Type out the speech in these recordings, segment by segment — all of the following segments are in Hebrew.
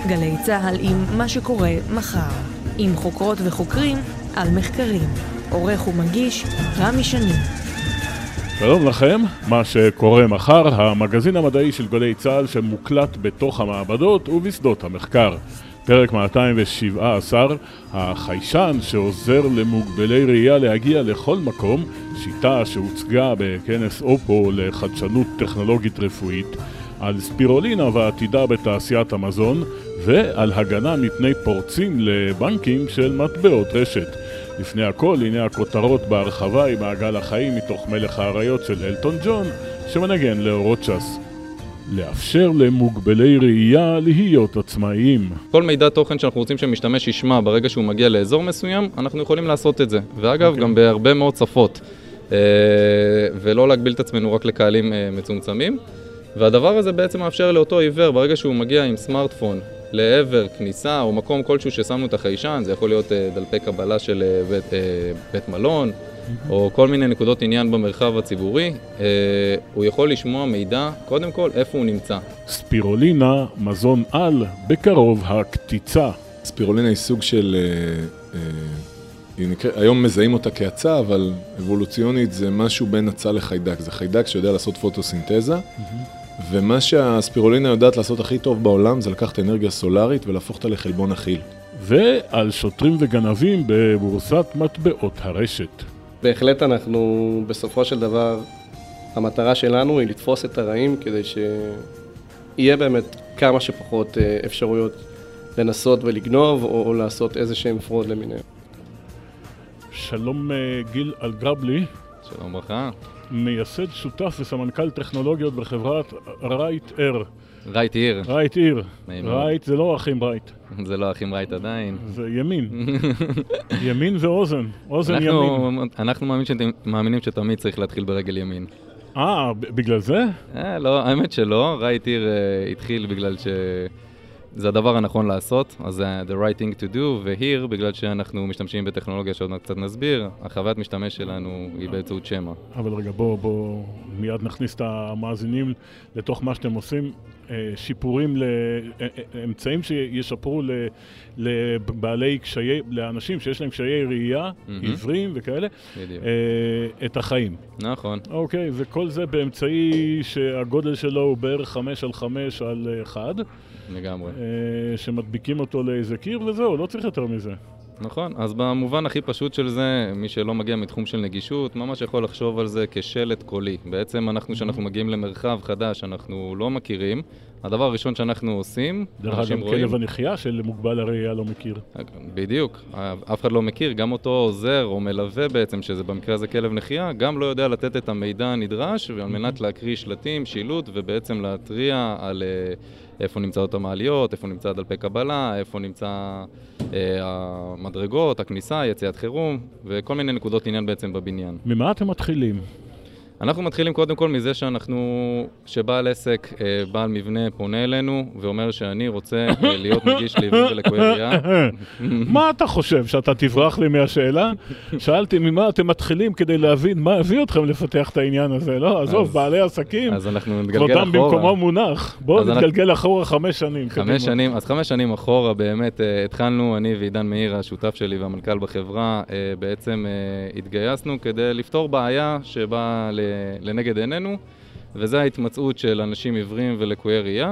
גלי צהל עם מה שקורה מחר. עם חוקרות וחוקרים על מחקרים. עורך ומגיש רמי שני. שלום לכם, מה שקורה מחר, המגזין המדעי של גלי צהל שמוקלט בתוך המעבדות ובשדות המחקר. פרק 217, החיישן שעוזר למוגבלי ראייה להגיע לכל מקום, שיטה שהוצגה בכנס אופו לחדשנות טכנולוגית רפואית, על ספירולינה ועתידה בתעשיית המזון, ועל הגנה מפני פורצים לבנקים של מטבעות רשת. לפני הכל, הנה הכותרות בהרחבה עם מעגל החיים מתוך מלך האריות של אלטון ג'ון, שמנגן לאורות ש"ס. לאפשר למוגבלי ראייה להיות עצמאיים. כל מידע תוכן שאנחנו רוצים שמשתמש ישמע ברגע שהוא מגיע לאזור מסוים, אנחנו יכולים לעשות את זה. ואגב, גם בהרבה מאוד שפות. ולא להגביל את עצמנו רק לקהלים מצומצמים. והדבר הזה בעצם מאפשר לאותו עיוור, ברגע שהוא מגיע עם סמארטפון לעבר כניסה או מקום כלשהו ששמנו את החיישן, זה יכול להיות דלפי קבלה של בית מלון, או כל מיני נקודות עניין במרחב הציבורי, הוא יכול לשמוע מידע, קודם כל, איפה הוא נמצא. ספירולינה, מזון על, בקרוב הקטיצה. ספירולינה היא סוג של, היום מזהים אותה כהצה, אבל אבולוציונית זה משהו בין הצה לחיידק. זה חיידק שיודע לעשות פוטוסינתזה, ומה שהספירולינה יודעת לעשות הכי טוב בעולם, זה לקחת אנרגיה סולארית ולהפוך אותה לחלבון אכיל. ועל שוטרים וגנבים בבורסת מטבעות הרשת. בהחלט אנחנו, בסופו של דבר, המטרה שלנו היא לתפוס את הרעים כדי שיהיה באמת כמה שפחות אפשרויות לנסות ולגנוב או לעשות איזה שהם פרוד למיניהם. שלום גיל אלגרבלי. שלום ברכה. מייסד שותף וסמנכ"ל טכנולוגיות בחברת רייט איר. רייט איר. רייט איר. רייט זה לא אחים רייט. זה לא אחים רייט עדיין. זה ימין. ימין ואוזן. אוזן ימין. אנחנו מאמינים שתמיד צריך להתחיל ברגל ימין. בגלל זה? לא, האמת שלא. רייט איר התחיל בגלל שזה הדבר הנכון לעשות, אז זה the right thing to do, והיר, בגלל שאנחנו משתמשים בטכנולוגיה שעוד קצת נסביר, החוויית משתמש שלנו היא באמצעות שמה. אבל רגע, בוא מיד נכניס את המאזינים לתוך מה שאתם עושים, שיפורים לאמצעים שישפרו לבעלי קשיי, לאנשים שיש להם קשיי ראייה, עיוורים וכאלה, את החיים. נכון. אוקיי, וכל זה באמצעי שהגודל שלו הוא בערך 5x5x1. לגמרי. שמדביקים אותו לאיזה קיר וזהו, לא צריך יותר מזה. נכון, אז במובן הכי פשוט של זה, מי שלא מגיע מתחום של נגישות, ממש יכול לחשוב על זה כשלט קולי. בעצם כשאנחנו מגיעים למרחב חדש, אנחנו לא מכירים. הדבר הראשון שאנחנו עושים, אנשים רואים. כלב הנחייה של מוגבל הראייה לא מכיר. בדיוק, אף אחד לא מכיר, גם אותו עוזר או מלווה בעצם, שזה במקרה הזה כלב נחייה, גם לא יודע לתת את המידע הנדרש, ועל מנת להקריא שלטים, שילוט, ובעצם להתריע על איפה נמצאות המעליות, איפה נמצא דלפי קבלה, איפה נמצא המדרגות, הכניסה, יציאת חירום, וכל מיני נקודות עניין בעצם בבניין. ממה אתם מתחילים? אנחנו מתחילים קודם כל מזה שבעל עסק, בעל מבנה פונה אלינו ואומר שאני רוצה להיות מגיש לעיוורים ולקויי ראייה. מה אתה חושב, שאתה תברח לי מהשאלה? שאלתי ממה אתם מתחילים כדי להבין מה הביא אתכם לפתח את העניין הזה, לא? עזוב, בעלי עסקים, כבודם במקומו מונח. בואו נתגלגל אחורה 5 שנים. 5 שנים, אז 5 שנים אחורה באמת התחלנו, אני ועידן מאיר, השותף שלי והמנכ"ל בחברה, בעצם התגייסנו כדי לפתור בעיה שבאה לנגד עינינו, וזה ההתמצאות של אנשים עיוורים ולקויי ראייה.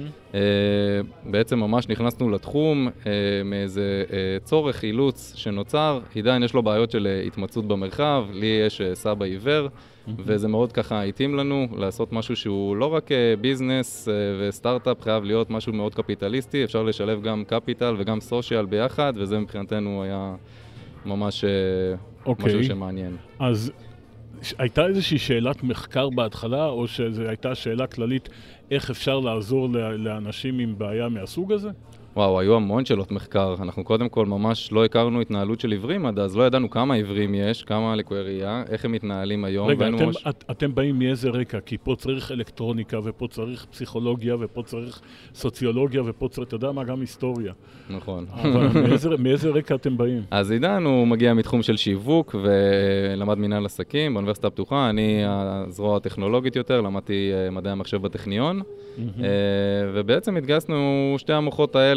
בעצם ממש נכנסנו לתחום מאיזה צורך אילוץ שנוצר. עידן יש לו בעיות של התמצאות במרחב, לי יש סבא עיוור, וזה מאוד ככה התאים לנו לעשות משהו שהוא לא רק ביזנס וסטארט-אפ, חייב להיות משהו מאוד קפיטליסטי, אפשר לשלב גם קפיטל וגם סושיאל ביחד, וזה מבחינתנו היה ממש משהו שמעניין. אז הייתה איזושהי שאלת מחקר בהתחלה, או שזו הייתה שאלה כללית, איך אפשר לעזור לאנשים עם בעיה מהסוג הזה? וואו, היו המון שאלות מחקר. אנחנו קודם כל ממש לא הכרנו התנהלות של עיוורים עד אז, לא ידענו כמה עיוורים יש, כמה לקויי ראייה, איך הם מתנהלים היום. רגע, אתם באים מאיזה רקע? כי פה צריך אלקטרוניקה, ופה צריך פסיכולוגיה, ופה צריך סוציולוגיה, ופה צריך, אתה יודע מה, גם היסטוריה. נכון. אבל מאיזה רקע אתם באים? אז עידן הוא מגיע מתחום של שיווק, ולמד מנהל עסקים באוניברסיטה הפתוחה. אני הזרוע הטכנולוגית יותר, למדתי מדעי המחשב בטכניון, ובעצם התגייסנו שתי המוחות האלה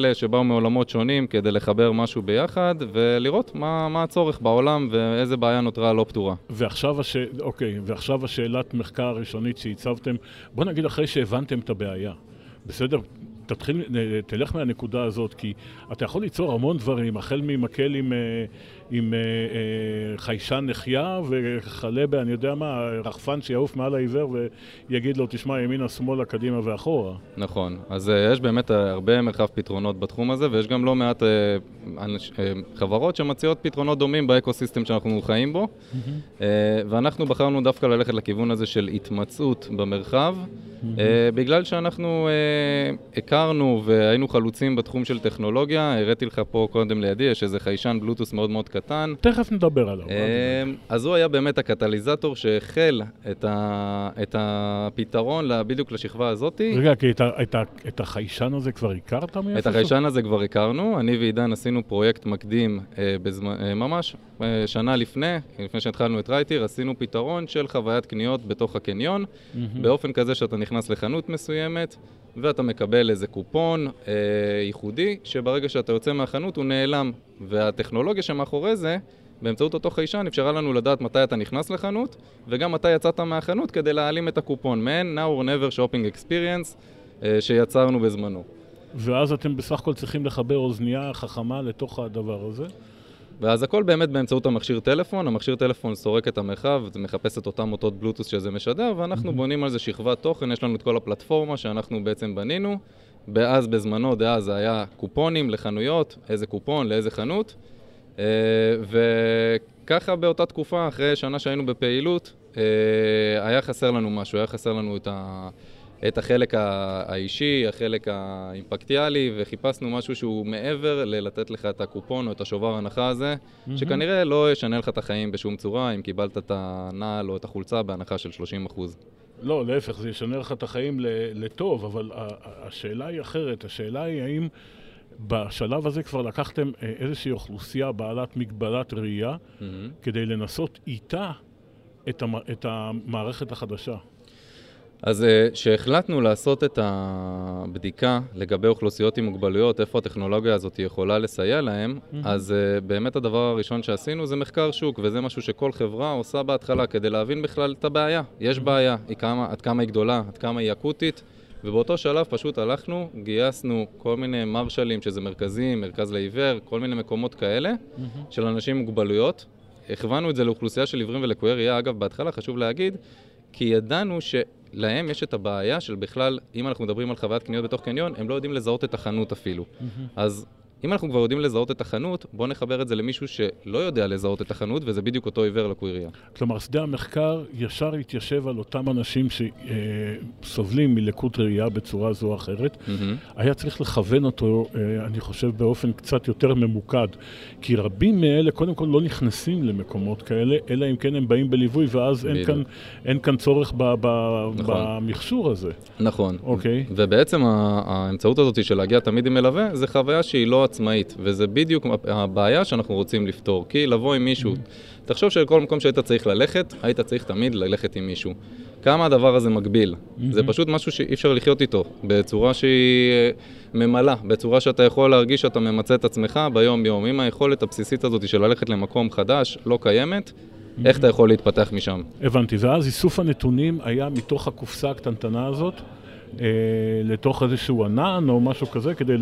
כאלה שבאו מעולמות שונים כדי לחבר משהו ביחד ולראות מה הצורך בעולם ואיזה בעיה נותרה לא פתורה. ועכשיו השאלת מחקר הראשונית שהצבתם, בוא נגיד אחרי שהבנתם את הבעיה, בסדר? תלך מהנקודה הזאת, כי אתה יכול ליצור המון דברים, החל ממקל עם חיישן נחיה וחלה אני יודע מה, רחפן שיעוף מעל העיוור ויגיד לו, תשמע, ימינה, שמאלה, קדימה ואחורה. נכון, אז יש באמת הרבה מרחב פתרונות בתחום הזה, ויש גם לא מעט חברות שמציעות פתרונות דומים באקוסיסטם שאנחנו חיים בו, ואנחנו בחרנו דווקא ללכת לכיוון הזה של התמצאות במרחב, בגלל שאנחנו הכרנו והיינו חלוצים בתחום של טכנולוגיה. הראיתי לך פה קודם לידי, יש איזה חיישן בלוטוס מאוד מאוד קטן. תכף נדבר עליו. אז הוא היה באמת הקטליזטור שהחל את הפתרון בדיוק לשכבה הזאת. רגע, כי את החיישן הזה כבר הכרת מאיפה? את החיישן הזה כבר הכרנו. אני ועידן עשינו פרויקט מקדים ממש שנה לפני שהתחלנו את רייטיר, עשינו פתרון של חוויית קניות בתוך הקניון, באופן כזה שאתה נכנס לחנות מסוימת, ואתה מקבל איזה קופון ייחודי, שברגע שאתה יוצא מהחנות הוא נעלם. והטכנולוגיה שמאחורי זה, באמצעות אותו חיישן, אפשרה לנו לדעת מתי אתה נכנס לחנות, וגם מתי יצאת מהחנות כדי להעלים את הקופון. מעין Now or Never Shopping Experience שיצרנו בזמנו. ואז אתם בסך הכל צריכים לחבר אוזנייה חכמה לתוך הדבר הזה? ואז הכל באמת באמצעות המכשיר טלפון. המכשיר טלפון סורק את המרחב, זה מחפש את אותם אותות בלוטוס שזה משדר, ואנחנו בונים על זה שכבת תוכן, יש לנו את כל הפלטפורמה שאנחנו בעצם בנינו. ואז בזמנו, זה היה קופונים לחנויות, איזה קופון לאיזה חנות, וככה באותה תקופה, אחרי שנה שהיינו בפעילות, היה חסר לנו משהו, היה חסר לנו את החלק האישי, החלק האימפקטיאלי, וחיפשנו משהו שהוא מעבר לתת לך את הקופון או את השובר הנחה הזה, שכנראה לא ישנה לך את החיים בשום צורה, אם קיבלת את הנעל או את החולצה בהנחה של 30%. לא, להפך, זה ישנה לך את החיים לטוב, אבל השאלה היא אחרת. השאלה היא האם בשלב הזה כבר לקחתם איזושהי אוכלוסייה בעלת מגבלת ראייה, כדי לנסות איתה את המערכת החדשה. אז שהחלטנו לעשות את הבדיקה לגבי אוכלוסיות עם מוגבלויות, איפה הטכנולוגיה הזאת יכולה לסייע להם, אז באמת הדבר הראשון שעשינו זה מחקר שוק, וזה משהו שכל חברה עושה בהתחלה כדי להבין בכלל את הבעיה. יש בעיה, עד כמה היא גדולה, עד כמה היא אקוטית, ובאותו שלב פשוט הלכנו, גייסנו כל מיני מרשלים, שזה מרכזים, מרכז לעיוור, כל מיני מקומות כאלה של אנשים עם מוגבלויות. הכוונו את זה לאוכלוסייה של עיוורים ולקויי ראייה. אגב, בהתחלה חשוב להגיד, כי ידענו להם יש את הבעיה של בכלל, אם אנחנו מדברים על חוויית קניות בתוך קניון, הם לא יודעים לזהות את החנות אפילו. אז אם אנחנו כבר יודעים לזהות את החנות, בואו נחבר את זה למישהו שלא יודע לזהות את החנות, וזה בדיוק אותו עיוור לקוי ראייה. כלומר, שדה המחקר ישר התיישב על אותם אנשים שסובלים מלקות ראייה בצורה זו או אחרת. היה צריך לכוון אותו, אני חושב, באופן קצת יותר ממוקד, כי רבים מאלה קודם כל לא נכנסים למקומות כאלה, אלא אם כן הם באים בליווי, ואז אין כאן צורך במכשור הזה. נכון. אוקיי. ובעצם האמצעות הזאת של להגיע תמיד עם מלווה, זה חוויה שהיא לא עצמאית, וזה בדיוק הבעיה שאנחנו רוצים לפתור, כי לבוא עם מישהו, תחשוב שכל מקום שהיית צריך ללכת, היית צריך תמיד ללכת עם מישהו. כמה הדבר הזה מגביל? זה פשוט משהו שאי אפשר לחיות איתו, בצורה שהיא ממלאה, בצורה שאתה יכול להרגיש שאתה ממצא את עצמך ביום יום. אם היכולת הבסיסית הזאת של ללכת למקום חדש לא קיימת, איך אתה יכול להתפתח משם? הבנתי, ואז איסוף הנתונים היה מתוך הקופסה הקטנטנה הזאת, לתוך איזשהו ענן או משהו כזה, כדי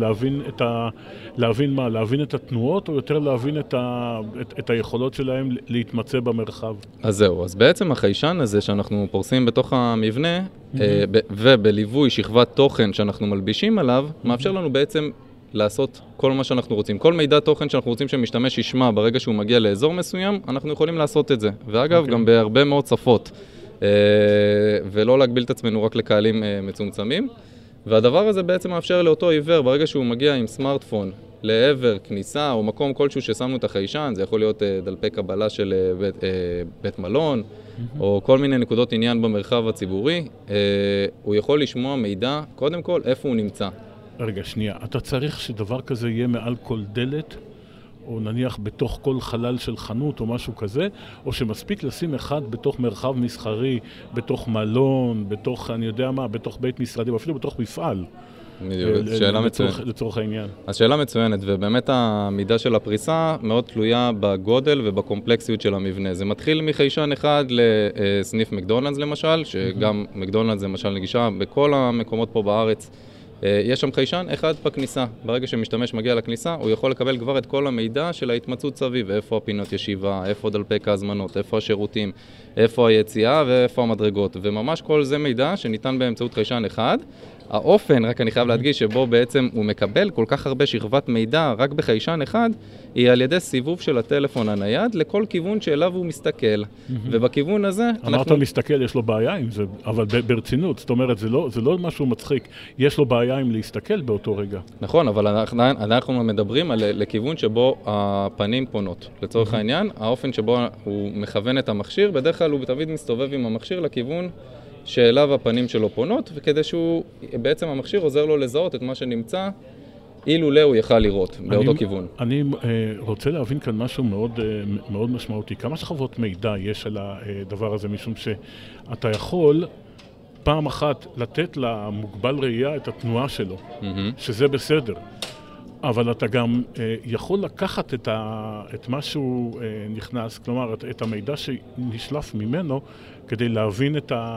להבין את התנועות, או יותר להבין את היכולות שלהם להתמצא במרחב. אז זהו, אז בעצם החיישן הזה שאנחנו פורסים בתוך המבנה, ובליווי שכבת תוכן שאנחנו מלבישים עליו, מאפשר לנו בעצם לעשות כל מה שאנחנו רוצים. כל מידע תוכן שאנחנו רוצים שמשתמש ישמע ברגע שהוא מגיע לאזור מסוים, אנחנו יכולים לעשות את זה. ואגב, גם בהרבה מאוד שפות. ולא להגביל את עצמנו רק לקהלים מצומצמים. והדבר הזה בעצם מאפשר לאותו עיוור, ברגע שהוא מגיע עם סמארטפון לעבר כניסה או מקום כלשהו ששמנו את החיישן, זה יכול להיות דלפי קבלה של בית מלון, או כל מיני נקודות עניין במרחב הציבורי, הוא יכול לשמוע מידע, קודם כל, איפה הוא נמצא. רגע, שנייה, אתה צריך שדבר כזה יהיה מעל כל דלת, או נניח בתוך כל חלל של חנות או משהו כזה, או שמספיק לשים אחד בתוך מרחב מסחרי, בתוך מלון, בתוך, אני יודע מה, בתוך בית משרדי, או אפילו בתוך מפעל. שאלה מצוינת. לצורך העניין. אז שאלה מצוינת, ובאמת המידה של הפריסה מאוד תלויה בגודל ובקומפלקסיות של המבנה. זה מתחיל מחיישן אחד לסניף מקדונלדס למשל, שגם מקדונלדס למשל נגישה בכל המקומות פה בארץ. יש שם חיישן אחד בכניסה. ברגע שמשתמש מגיע לכניסה, הוא יכול לקבל כבר את כל המידע של ההתמצאות סביב, איפה הפינות ישיבה, איפה דלפק ההזמנות, איפה השירותים, איפה היציאה ואיפה המדרגות. וממש כל זה מידע שניתן באמצעות חיישן אחד. האופן, רק אני חייב להדגיש, שבו בעצם הוא מקבל כל כך הרבה שכבת מידע רק בחיישן אחד, היא על ידי סיבוב של הטלפון הנייד לכל כיוון שאליו הוא מסתכל. ובכיוון הזה... אמרת מסתכל, יש לו בעיה עם זה, אבל ברצינות, זאת אומרת, זה לא משהו מצחיק, יש לו בעיה עם להסתכל באותו רגע. נכון, אבל אנחנו מדברים על לכיוון שבו הפנים פונות. לצורך העניין, האופן שבו הוא מכוון את המכשיר, בדרך כלל הוא תמיד מסתובב עם המכשיר לכיוון שאליו הפנים שלו פונות, וכדי שהוא, בעצם המכשיר עוזר לו לזהות את מה שנמצא, אילולא הוא יכל לראות באותו כיוון. אני רוצה להבין כאן משהו מאוד, מאוד משמעותי. כמה שכבות מידע יש על הדבר הזה, משום שאתה יכול פעם אחת לתת למוגבל ראייה את התנועה שלו, שזה בסדר. אבל אתה גם יכול לקחת את מה שהוא נכנס, כלומר, את המידע שנשלף ממנו, כדי להבין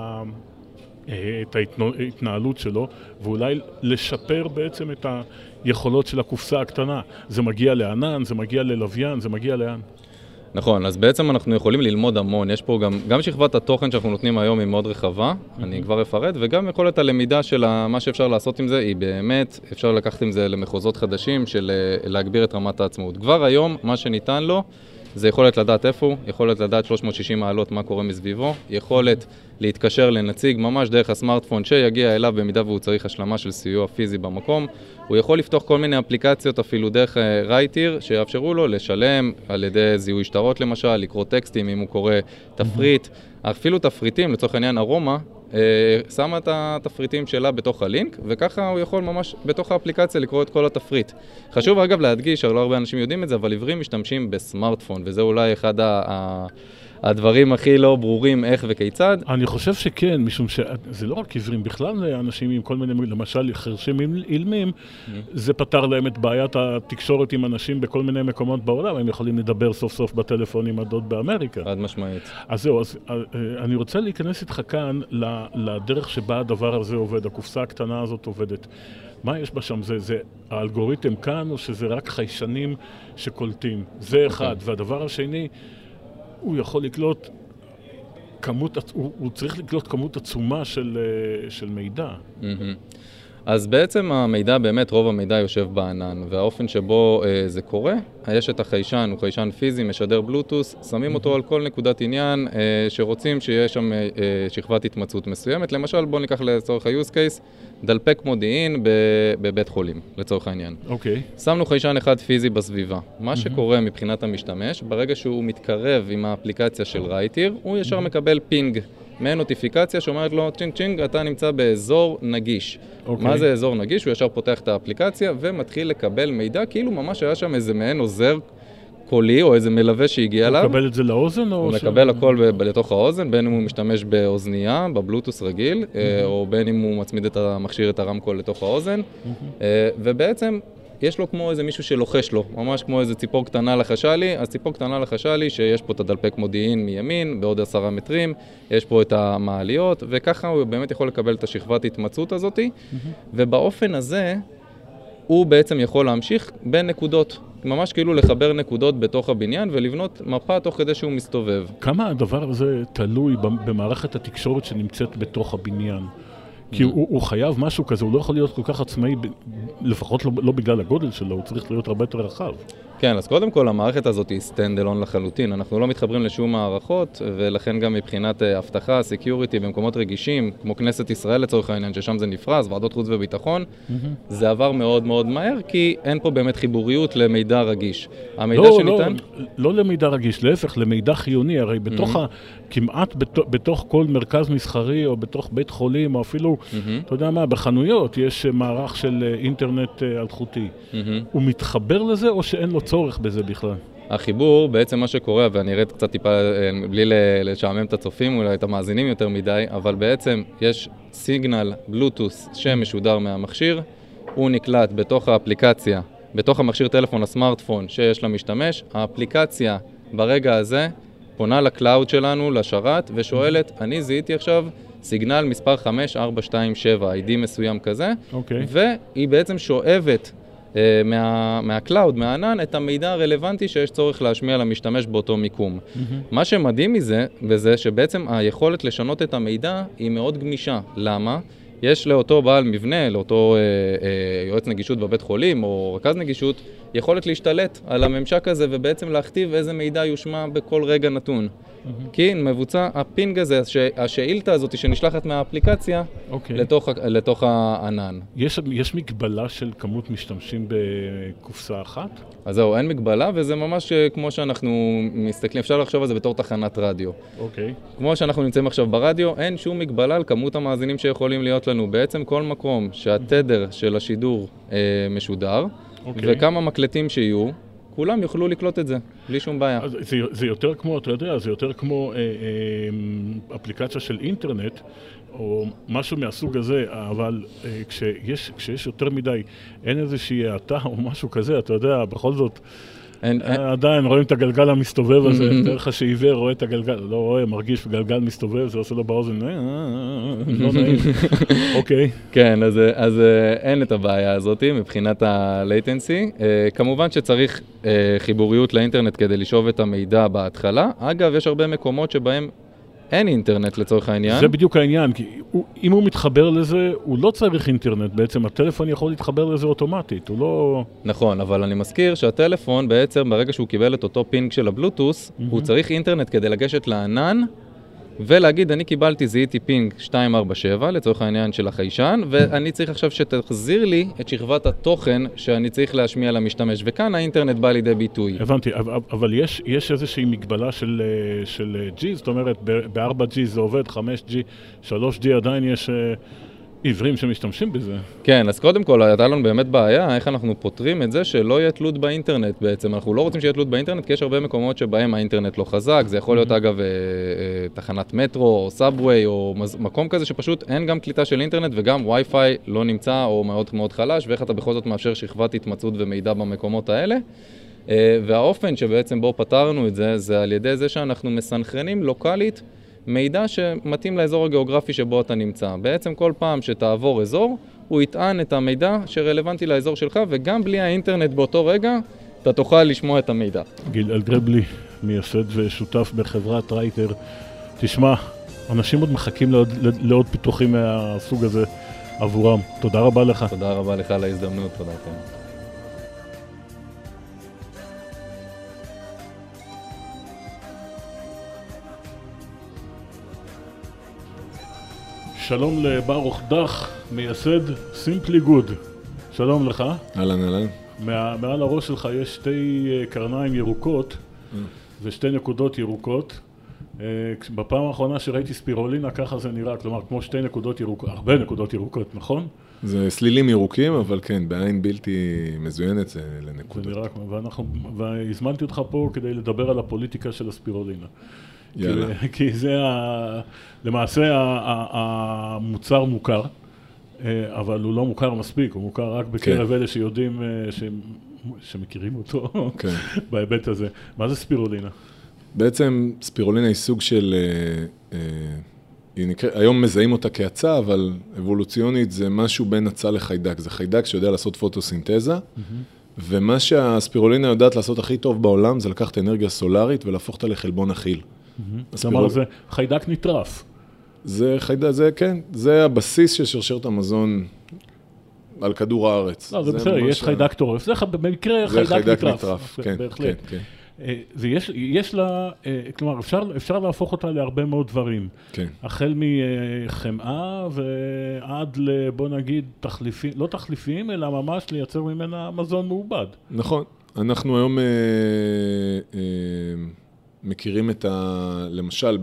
את ההתנהלות שלו, ואולי לשפר בעצם את היכולות של הקופסה הקטנה. זה מגיע לענן, זה מגיע ללוויין, זה מגיע לאן. נכון, אז בעצם אנחנו יכולים ללמוד המון. יש פה גם שכבת התוכן שאנחנו נותנים היום היא מאוד רחבה, אני כבר אפרט, וגם יכולת הלמידה של מה שאפשר לעשות עם זה, היא באמת, אפשר לקחת עם זה למחוזות חדשים של להגביר את רמת העצמאות. כבר היום, מה שניתן לו, זה יכולת לדעת איפה הוא, יכולת לדעת 360 מעלות מה קורה מסביבו, יכולת להתקשר לנציג ממש דרך הסמארטפון שיגיע אליו במידה והוא צריך השלמה של סיוע פיזי במקום. הוא יכול לפתוח כל מיני אפליקציות אפילו דרך רייטיר שיאפשרו לו לשלם על ידי זיהוי שטרות למשל, לקרוא טקסטים אם הוא קורא תפריט, אפילו תפריטים, לצורך העניין ארומה, שמה את התפריטים שלה בתוך הלינק, וככה הוא יכול ממש בתוך האפליקציה לקרוא את כל התפריט. חשוב אגב להדגיש, לא הרבה אנשים יודעים את זה, אבל עיוורים משתמשים בסמארטפון, וזה אולי אחד הדברים הכי לא ברורים איך וכיצד. אני חושב שכן, משום שזה לא רק עיוורים, בכלל אנשים עם כל מיני, למשל חרשים אילמים, זה פתר להם את בעיית התקשורת עם אנשים בכל מיני מקומות בעולם, הם יכולים לדבר סוף סוף בטלפון עם הדוד באמריקה. חד משמעית. אז זהו, אני רוצה להיכנס איתך כאן לדרך שבה הדבר הזה עובד, הקופסה הקטנה הזאת עובדת. מה יש בה שם? זה האלגוריתם כאן, או שזה רק חיישנים שקולטים? זה אחד. והדבר השני, הוא יכול לקלוט הוא צריך לקלוט כמות עצומה של מידע. אז בעצם המידע, באמת רוב המידע יושב בענן, והאופן שבו זה קורה, יש את החיישן, הוא חיישן פיזי, משדר בלוטוס, שמים אותו על כל נקודת עניין שרוצים שיש שם שכבת התמצאות מסוימת. למשל, בואו ניקח לצורך ה-use case, דלפק מודיעין בבית חולים, לצורך העניין. אוקיי. שמנו חיישן אחד פיזי בסביבה. מה שקורה מבחינת המשתמש, ברגע שהוא מתקרב עם האפליקציה של רייטיר, הוא ישר מקבל פינג. מעין נוטיפיקציה שאומרת לו, צ'ינג צ'ינג, אתה נמצא באזור נגיש. מה זה אזור נגיש? הוא ישר פותח את האפליקציה ומתחיל לקבל מידע, כאילו ממש היה שם איזה מעין עוזר קולי או איזה מלווה שהגיע אליו. הוא מקבל את זה לאוזן? הוא מקבל הכל לתוך האוזן, בין אם הוא משתמש באוזנייה, בבלוטוס רגיל, או בין אם הוא מצמיד את המכשיר, את הרמקול לתוך האוזן, ובעצם יש לו כמו איזה מישהו שלוחש לו, ממש כמו איזה ציפור קטנה לחשה לי, אז ציפור קטנה לחשה לי שיש פה את הדלפק מודיעין מימין, בעוד 10 מטרים, יש פה את המעליות, וככה הוא באמת יכול לקבל את השכבת התמצאות הזאת, ובאופן הזה הוא בעצם יכול להמשיך בין נקודות, ממש כאילו לחבר נקודות בתוך הבניין ולבנות מפה תוך כדי שהוא מסתובב. כמה הדבר הזה תלוי במערכת התקשורת שנמצאת בתוך הבניין? כי הוא חייב משהו כזה, הוא לא יכול להיות כל כך עצמאי, לפחות לא בגלל הגודל שלו, הוא צריך להיות הרבה יותר רחב. כן, אז קודם כל המערכת הזאת היא סטנד-אלון לחלוטין, אנחנו לא מתחברים לשום מערכות, ולכן גם מבחינת אבטחה, סקיוריטי, במקומות רגישים, כמו כנסת ישראל לצורך העניין, ששם זה נפרס, ועדות חוץ וביטחון, זה עבר מאוד מאוד מהר, כי אין פה באמת חיבוריות למידע רגיש. המידע שניתן... לא למידע רגיש, להפך, למידע חיוני, הרי כמעט בתוך כל מרכז מסחרי, או בתוך בית חולים, או אפילו, אתה יודע מה, בחנויות יש מערך של אינטרנט אלחוטי. הוא מתחבר לזה, או שאין לו צורך בזה בכלל? החיבור, בעצם מה שקורה, ואני ארד קצת טיפה, בלי לשעמם את הצופים, אולי את המאזינים יותר מדי, אבל בעצם יש סיגנל בלוטוס שמשודר מהמכשיר, הוא נקלט בתוך האפליקציה, בתוך המכשיר טלפון הסמארטפון שיש למשתמש, האפליקציה ברגע הזה פונה לקלאוד שלנו, לשרת, ושואלת, אני זיהיתי עכשיו סיגנל מספר 5427, ID מסוים כזה, והיא בעצם שואבת מהקלאוד, מהענן, את המידע הרלוונטי שיש צורך להשמיע למשתמש באותו מיקום. מה שמדהים מזה, וזה שבעצם היכולת לשנות את המידע היא מאוד גמישה. למה? יש לאותו בעל מבנה, לאותו יועץ נגישות בבית חולים או רכז נגישות, יכולת להשתלט על הממשק הזה ובעצם להכתיב איזה מידע יושמע בכל רגע נתון. כי מבוצע הפינג הזה, השאילתה הזאת שנשלחת מהאפליקציה לתוך הענן. יש מגבלה של כמות משתמשים בקופסה אחת? אז זהו, אין מגבלה, וזה ממש כמו שאנחנו מסתכלים, אפשר לחשוב על זה בתור תחנת רדיו. כמו שאנחנו נמצאים עכשיו ברדיו, אין שום מגבלה על כמות המאזינים שיכולים להיות לנו. בעצם כל מקום שהתדר של השידור משודר, וכמה מקלטים שיהיו, כולם יוכלו לקלוט את זה, בלי שום בעיה. זה יותר כמו, אתה יודע, זה יותר כמו אפליקציה של אינטרנט, או משהו מהסוג הזה, אבל כשיש יותר מדי, אין איזושהי האטה או משהו כזה, אתה יודע, בכל זאת, עדיין רואים את הגלגל המסתובב הזה, דרך שעיוור רואה את הגלגל, לא רואה, מרגיש גלגל מסתובב, זה עושה לו באוזן, לא נעים. אוקיי. כן, אז אין את הבעיה הזאת מבחינת ה-latency. כמובן שצריך חיבוריות לאינטרנט כדי לשאוב את המידע בהתחלה. אגב, יש הרבה מקומות שבהם אין אינטרנט לצורך העניין. זה בדיוק העניין, כי אם הוא מתחבר לזה, הוא לא צריך אינטרנט, בעצם הטלפון יכול להתחבר לזה אוטומטית, הוא לא... נכון, אבל אני מזכיר שהטלפון בעצם ברגע שהוא קיבל את אותו פינג של הבלוטוס, הוא צריך אינטרנט כדי לגשת לענן, ולהגיד, אני קיבלתי, זיהיתי פינג 247 לצורך העניין של החיישן, ואני צריך עכשיו שתחזיר לי את שכבת התוכן שאני צריך להשמיע למשתמש, וכאן האינטרנט בא לידי ביטוי. הבנתי, אבל יש איזושהי מגבלה של G, זאת אומרת, ב-4G זה עובד, 5G, 3G עדיין יש עיוורים שמשתמשים בזה. כן, אז קודם כל, הייתה לנו באמת בעיה, איך אנחנו פותרים את זה שלא יהיה תלות באינטרנט בעצם. אנחנו לא רוצים שיהיה תלות באינטרנט, כי יש הרבה מקומות שבהם האינטרנט לא חזק. זה יכול להיות, אגב, תחנת מטרו או סאבווי או מקום כזה שפשוט אין גם קליטה של אינטרנט וגם וי-פיי לא נמצא או מאוד מאוד חלש, ואיך אתה בכל זאת מאפשר שכבת התמצאות ומידע במקומות האלה. והאופן שבעצם בו פתרנו את זה, זה על ידי זה שאנחנו מסנכרנים לוקלית מידע שמתאים לאזור הגיאוגרפי שבו אתה נמצא. בעצם כל פעם שתעבור אזור, הוא יטען את המידע שרלוונטי לאזור שלך, וגם בלי האינטרנט באותו רגע, אתה תוכל לשמוע את המידע. גיל אלגרבלי, מייסד ושותף בחברת רייטר. תשמע, אנשים עוד מחכים לעוד פיתוחים מהסוג הזה עבורם. תודה רבה לך. תודה רבה לך על ההזדמנות, תודה לכם. שלום לברוך דח, מייסד Simply Good. שלום לך. אהלן, אהלן. מעל הראש שלך יש שתי קרניים ירוקות ושתי נקודות ירוקות. בפעם האחרונה שראיתי ספירולינה ככה זה נראה, כלומר כמו שתי נקודות ירוקות, הרבה נקודות ירוקות, נכון? זה סלילים ירוקים, אבל כן, בעין בלתי מזוינת זה לנקודות. זה נראה, והזמנתי אותך פה כדי לדבר על הפוליטיקה של הספירולינה. יאללה. כי זה למעשה המוצר מוכר, אבל הוא לא מוכר מספיק, הוא מוכר רק בקרב אלה שיודעים, שמכירים אותו בהיבט הזה. מה זה ספירולינה? בעצם ספירולינה היא סוג של, היום מזהים אותה כהצה, אבל אבולוציונית זה משהו בין הצה לחיידק. זה חיידק שיודע לעשות פוטוסינתזה, ומה שהספירולינה יודעת לעשות הכי טוב בעולם זה לקחת אנרגיה סולארית ולהפוך אותה לחלבון אכיל. כלומר, זה חיידק נטרף. זה חיידק, זה כן, זה הבסיס של שרשרת המזון על כדור הארץ. לא, זה בסדר, יש חיידק טורף. זה במקרה חיידק נטרף. כן, כן, כן. יש לה, כלומר, אפשר להפוך אותה להרבה מאוד דברים. כן. החל מחמאה ועד בוא נגיד, תחליפים, לא תחליפים, אלא ממש לייצר ממנה מזון מעובד. נכון. אנחנו היום מכירים למשל,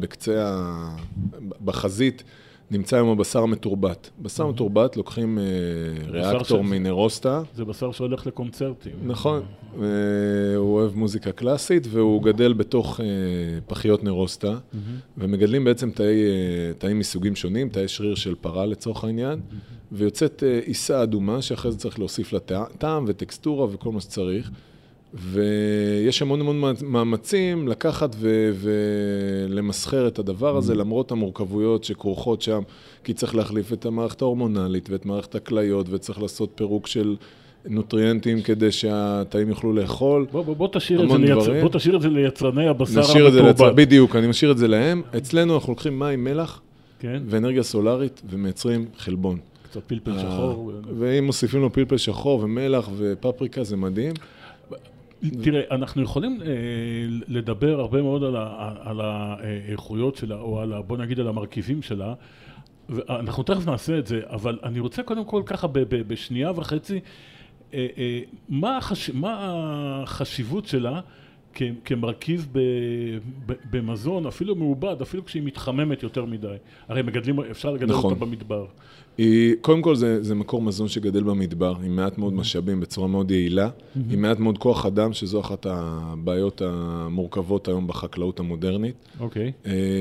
בחזית, נמצא היום הבשר מתורבת. בשר מתורבת לוקחים ריאקטור מנרוסטה. זה בשר שהולך לקונצרטים. נכון. הוא אוהב מוזיקה קלאסית, והוא גדל בתוך פחיות נרוסטה, ומגדלים בעצם תאים מסוגים שונים, תאי שריר של פרה לצורך העניין, ויוצאת עיסה אדומה, שאחרי זה צריך להוסיף לה טעם וטקסטורה וכל מה שצריך. ויש המון המון מאמצים לקחת ולמסחר את הדבר הזה, למרות המורכבויות שכרוכות שם, כי צריך להחליף את המערכת ההורמונלית ואת מערכת הכליות, וצריך לעשות פירוק של נוטריאנטים כדי שהתאים יוכלו לאכול. בוא תשאיר את זה ליצרני הבשר המתורבת. בדיוק, אני משאיר את זה להם. אצלנו אנחנו לוקחים מים, מלח ואנרגיה סולארית ומייצרים חלבון. קצת פלפל שחור. ואם מוסיפים לו פלפל שחור ומלח ופפריקה, זה מדהים. תראה, אנחנו יכולים לדבר הרבה מאוד על האיכויות שלה, או בוא נגיד על המרכיבים שלה, אנחנו תכף נעשה את זה, אבל אני רוצה קודם כל ככה בשנייה וחצי, מה החשיבות שלה כמרכיב במזון, אפילו מעובד, אפילו כשהיא מתחממת יותר מדי. הרי אפשר לגדל אותה במדבר. קודם כל זה מקור מזון שגדל במדבר, עם מעט מאוד משאבים בצורה מאוד יעילה, עם מעט מאוד כוח אדם, שזו אחת הבעיות המורכבות היום בחקלאות המודרנית. אוקיי.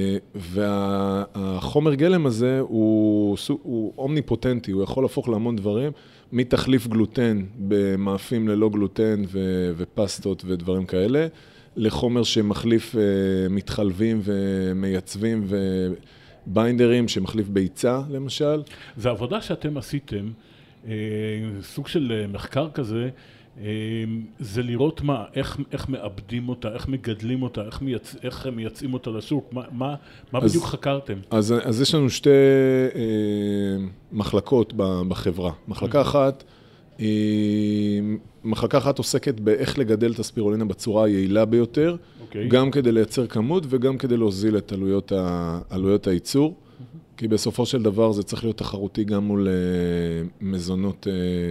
והחומר גלם הזה הוא אומניפוטנטי, הוא יכול להפוך להמון דברים, מתחליף גלוטן במאפים ללא גלוטן ופסטות ודברים כאלה, לחומר שמחליף מתחלבים ומייצבים ביינדרים שמחליף ביצה, למשל. זה עבודה שאתם עשיתם, סוג של מחקר כזה, זה לראות איך מאבדים אותה, איך מגדלים אותה, איך מייצאים אותה לשוק, מה בדיוק חקרתם? אז יש לנו שתי מחלקות בחברה. מחלקה אחת עוסקת באיך לגדל את הספירולינה בצורה היעילה ביותר, גם כדי לייצר כמות וגם כדי להוזיל את עלויות הייצור, כי בסופו של דבר זה צריך להיות תחרותי גם מול מזונות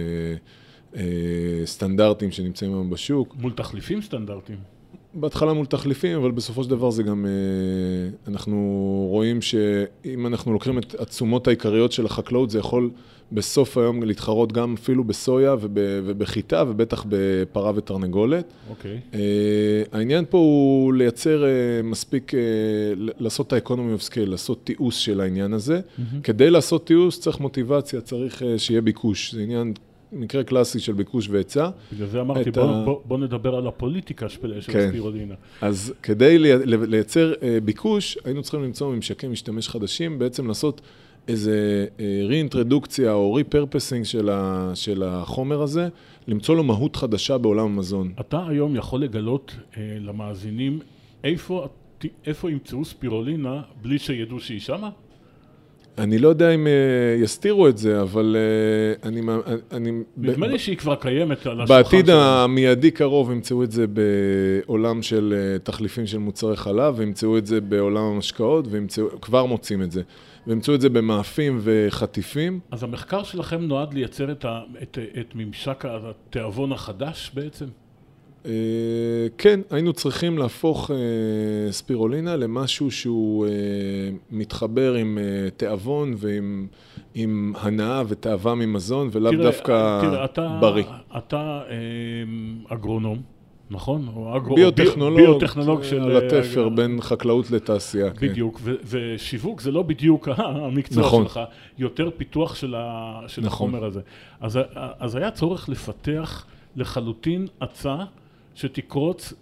סטנדרטיים שנמצאים היום בשוק. מול תחליפים סטנדרטיים? בהתחלה מול תחליפים, אבל בסופו של דבר זה גם, אנחנו רואים שאם אנחנו לוקחים את התשומות העיקריות של החקלאות, זה יכול בסוף היום להתחרות גם אפילו בסויה ובחיטה, ובטח בפרה ותרנגולת. אוקיי. העניין פה הוא לייצר מספיק, לעשות את האקונומי אוף סקייל, לעשות תיעוש של העניין הזה. כדי לעשות תיעוש צריך מוטיבציה, צריך שיהיה ביקוש. זה עניין מקרה קלאסי של ביקוש והיצע. בגלל זה אמרתי, בוא נדבר על הפוליטיקה של הספירולינה. אז כדי לייצר ביקוש, היינו צריכים למצוא ממשקי משתמש חדשים, בעצם לעשות איזה ריאינטרדוקציה או ריפרפסינג של החומר הזה, למצוא לו מהות חדשה בעולם המזון. אתה היום יכול לגלות למאזינים איפה ימצאו ספירולינה בלי שידעו שהיא שמה? אני לא יודע אם יסתירו את זה, אבל נדמה לי שהיא כבר קיימת על השולחן. בעתיד המיידי קרוב ימצאו את זה בעולם של תחליפים של מוצרי חלב, וימצאו את זה בעולם המשקאות, וכבר מוצאים את זה. וימצאו את זה במאפים וחטיפים. אז המחקר שלכם נועד לייצר את ממשק התיאבון החדש בעצם? כן, היינו צריכים להפוך ספירולינה למשהו שהוא מתחבר עם תיאבון ועם הנאה ותאווה ממזון, ולאו דווקא בריא. אתה אגרונום, נכון? ביוטכנולוג של התפר בין חקלאות לתעשייה. בדיוק, ושיווק זה לא בדיוק המקצוע שלך, יותר פיתוח של החומר הזה. אז היה צורך לפתח לחלוטין עצה שתקרוץ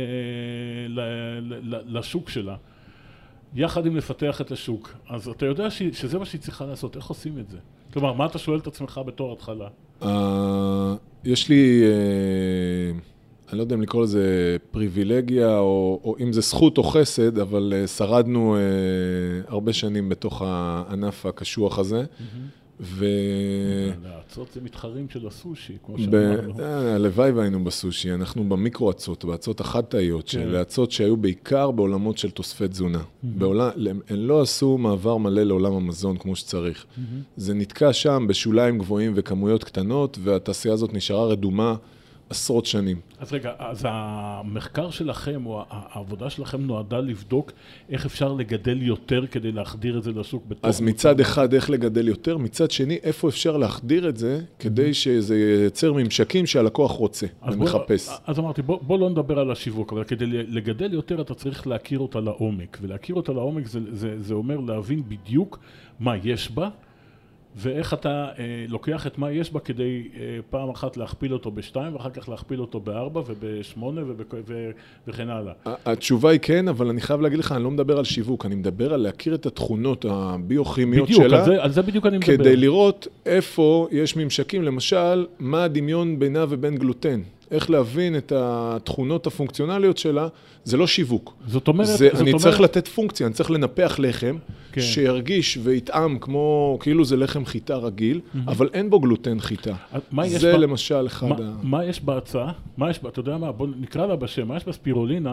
לשוק שלה, יחד עם לפתח את השוק. אז אתה יודע שזה מה שהיא צריכה לעשות, איך עושים את זה? כלומר, מה אתה שואל את עצמך בתור התחלה? יש לי, אני לא יודע אם לקרוא לזה פריבילגיה, או אם זה זכות או חסד, אבל שרדנו הרבה שנים בתוך הענף הקשוח הזה. העצות זה מתחרים של הסושי, כמו שאמרנו. הלוואי והיינו בסושי, אנחנו במיקרו עצות, בעצות החד-תאיות, של עצות שהיו בעיקר בעולמות של תוספי תזונה. הן לא עשו מעבר מלא לעולם המזון כמו שצריך. זה נתקע שם בשוליים גבוהים וכמויות קטנות, והתעשייה הזאת נשארה רדומה עשרות שנים. אז רגע, אז המחקר שלכם או העבודה שלכם נועדה לבדוק איך אפשר לגדל יותר כדי להחדיר את זה לשוק בתוך... אז מצד אחד איך לגדל יותר, מצד שני איפה אפשר להחדיר את זה כדי שזה ייצר ממשקים שהלקוח רוצה ומחפש. אז אמרתי, בוא לא נדבר על השיווק, אבל כדי לגדל יותר אתה צריך להכיר אותה לעומק, ולהכיר אותה לעומק זה אומר להבין בדיוק מה יש בה, ואיך אתה לוקח את מה יש בה כדי פעם אחת להכפיל אותו ב2, ואחר כך להכפיל אותו ב4 וב8 וכן הלאה. התשובה היא כן, אבל אני חייב להגיד לך, אני לא מדבר על שיווק, אני מדבר על להכיר את התכונות הביוכימיות שלה. בדיוק, על זה בדיוק אני מדבר. כדי לראות איפה יש ממשקים, למשל, מה הדמיון בינה ובין גלוטן. איך להבין את התכונות הפונקציונליות שלה, זה לא שיווק. זאת אומרת... אני צריך לתת פונקציה, אני צריך לנפח לחם, כן. שירגיש ויטעם כמו, כאילו זה לחם חיטה רגיל, אבל אין בו גלוטן חיטה. זה למשל אחד מה יש בהצעה? אתה יודע מה? בוא נקרא לה בשם. מה יש בספירולינה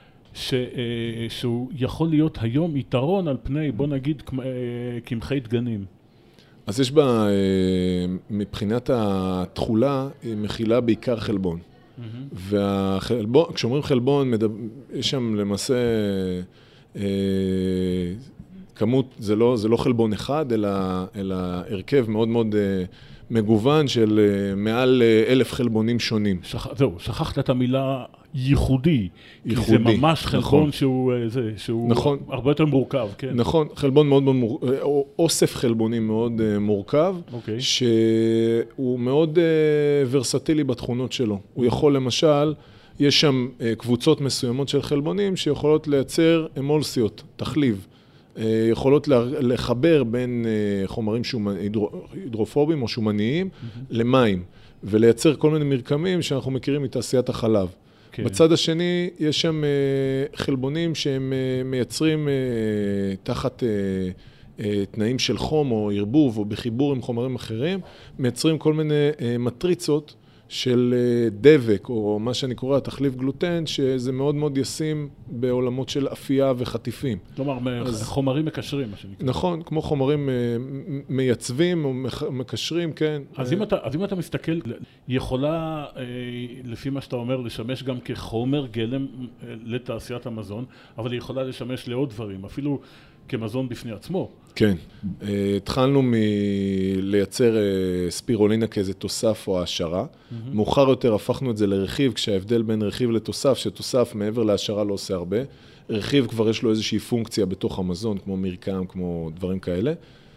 שהוא יכול להיות היום יתרון על פני, בוא נגיד, קמחי דגנים? אז יש בה, מבחינת התחולה, היא מכילה בעיקר חלבון. כשאומרים חלבון, יש שם למעשה כמות, זה לא חלבון אחד, אלא הרכב מאוד מאוד מגוון של מעל 1,000 חלבונים שונים. זהו, שכחת את המילה ייחודי. כי זה ממש חלבון שהוא הרבה יותר מורכב, כן. נכון, חלבון מאוד מאוד מורכב, אוסף חלבונים מאוד מורכב, שהוא מאוד ורסטילי בתכונות שלו. הוא יכול למשל, יש שם קבוצות מסוימות של חלבונים שיכולות לייצר אמולסיות, תחליב. יכולות לחבר בין חומרים הידרופובים או שומניים למים, ולייצר כל מיני מרקמים שאנחנו מכירים מתעשיית החלב. בצד השני יש שם חלבונים שהם מייצרים תחת תנאים של חום או ערבוב או בחיבור עם חומרים אחרים, מייצרים כל מיני מטריצות של דבק, או מה שאני קורא תחליף גלוטן, שזה מאוד מאוד ישים בעולמות של אפייה וחטיפים. כלומר, חומרים מקשרים, מה שנקרא. נכון, כמו חומרים מייצבים או מקשרים, כן. אז אם אתה מסתכל, יכולה, לפי מה שאתה אומר, לשמש גם כחומר גלם לתעשיית המזון, אבל היא יכולה לשמש לעוד דברים, אפילו כמזון בפני עצמו. כן. התחלנו מלייצר ספירולינה כאיזה תוסף או העשרה. מאוחר יותר הפכנו את זה לרכיב, כשההבדל בין רכיב לתוסף, שתוסף מעבר להעשרה לא עושה הרבה. רכיב כבר יש לו איזושהי פונקציה בתוך המזון, כמו מרקם, כמו דברים כאלה.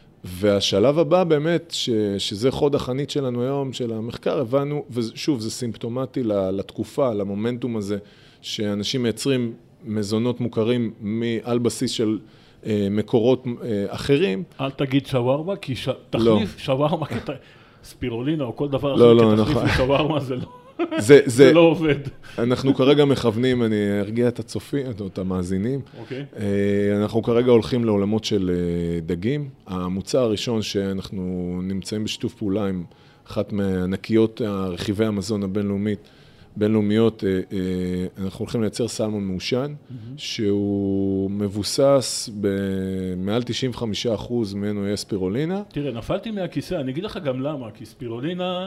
והשלב הבא באמת, שזה חוד החנית שלנו היום, של המחקר, הבנו, ושוב, זה סימפטומטי לתקופה, למומנטום הזה, שאנשים מייצרים מזונות מוכרים על בסיס של מקורות אחרים. אל תגיד שווארמה, כי תחליף שווארמה, ספירולינה או כל דבר אחר, כתחליף לשווארמה זה לא. זה לא עובד. אנחנו כרגע מכוונים, אני ארגיע את הצופים, את המאזינים. אנחנו כרגע הולכים לעולמות של דגים. המוצר הראשון שאנחנו נמצאים בשיתוף פעולה עם אחת מענקיות רכיבי המזון הבינלאומיות, אנחנו הולכים לייצר סלמון מעושן, שהוא מבוסס במעל 95% ממנו יהיה ספירולינה. תראה, נפלתי מהכיסא, אני אגיד לך גם למה, כי ספירולינה,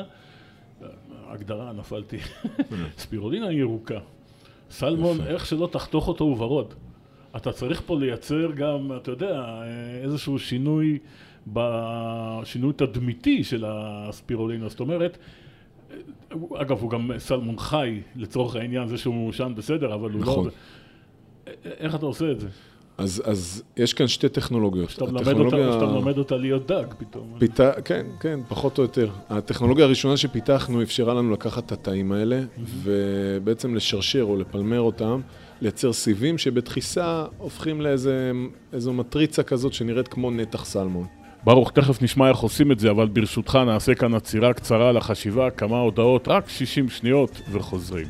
הגדרה נפלתי, ספירולינה היא ירוקה. סלמון, איך שלא תחתוך אותו הוא ורוד. אתה צריך פה לייצר גם, אתה יודע, איזשהו שינוי תדמיתי של הספירולינה. זאת אומרת, אגב, הוא גם סלמון חי, לצורך העניין, זה שהוא מעושן בסדר, אבל הוא לא... איך אתה עושה את זה? אז יש כאן שתי טכנולוגיות. שאתה מלמד אותה להיות דג פתאום. כן, פחות או יותר. הטכנולוגיה הראשונה שפיתחנו אפשרה לנו לקחת את התאים האלה, ובעצם לשרשר או לפלמר אותם, לייצר סיבים שבדחיסה הופכים לאיזו מטריצה כזאת שנראית כמו נתח סלמון. ברוך, תכף נשמע איך עושים את זה, אבל ברשותך נעשה כאן עצירה קצרה לחשיבה, כמה הודעות, רק 60 שניות וחוזרים.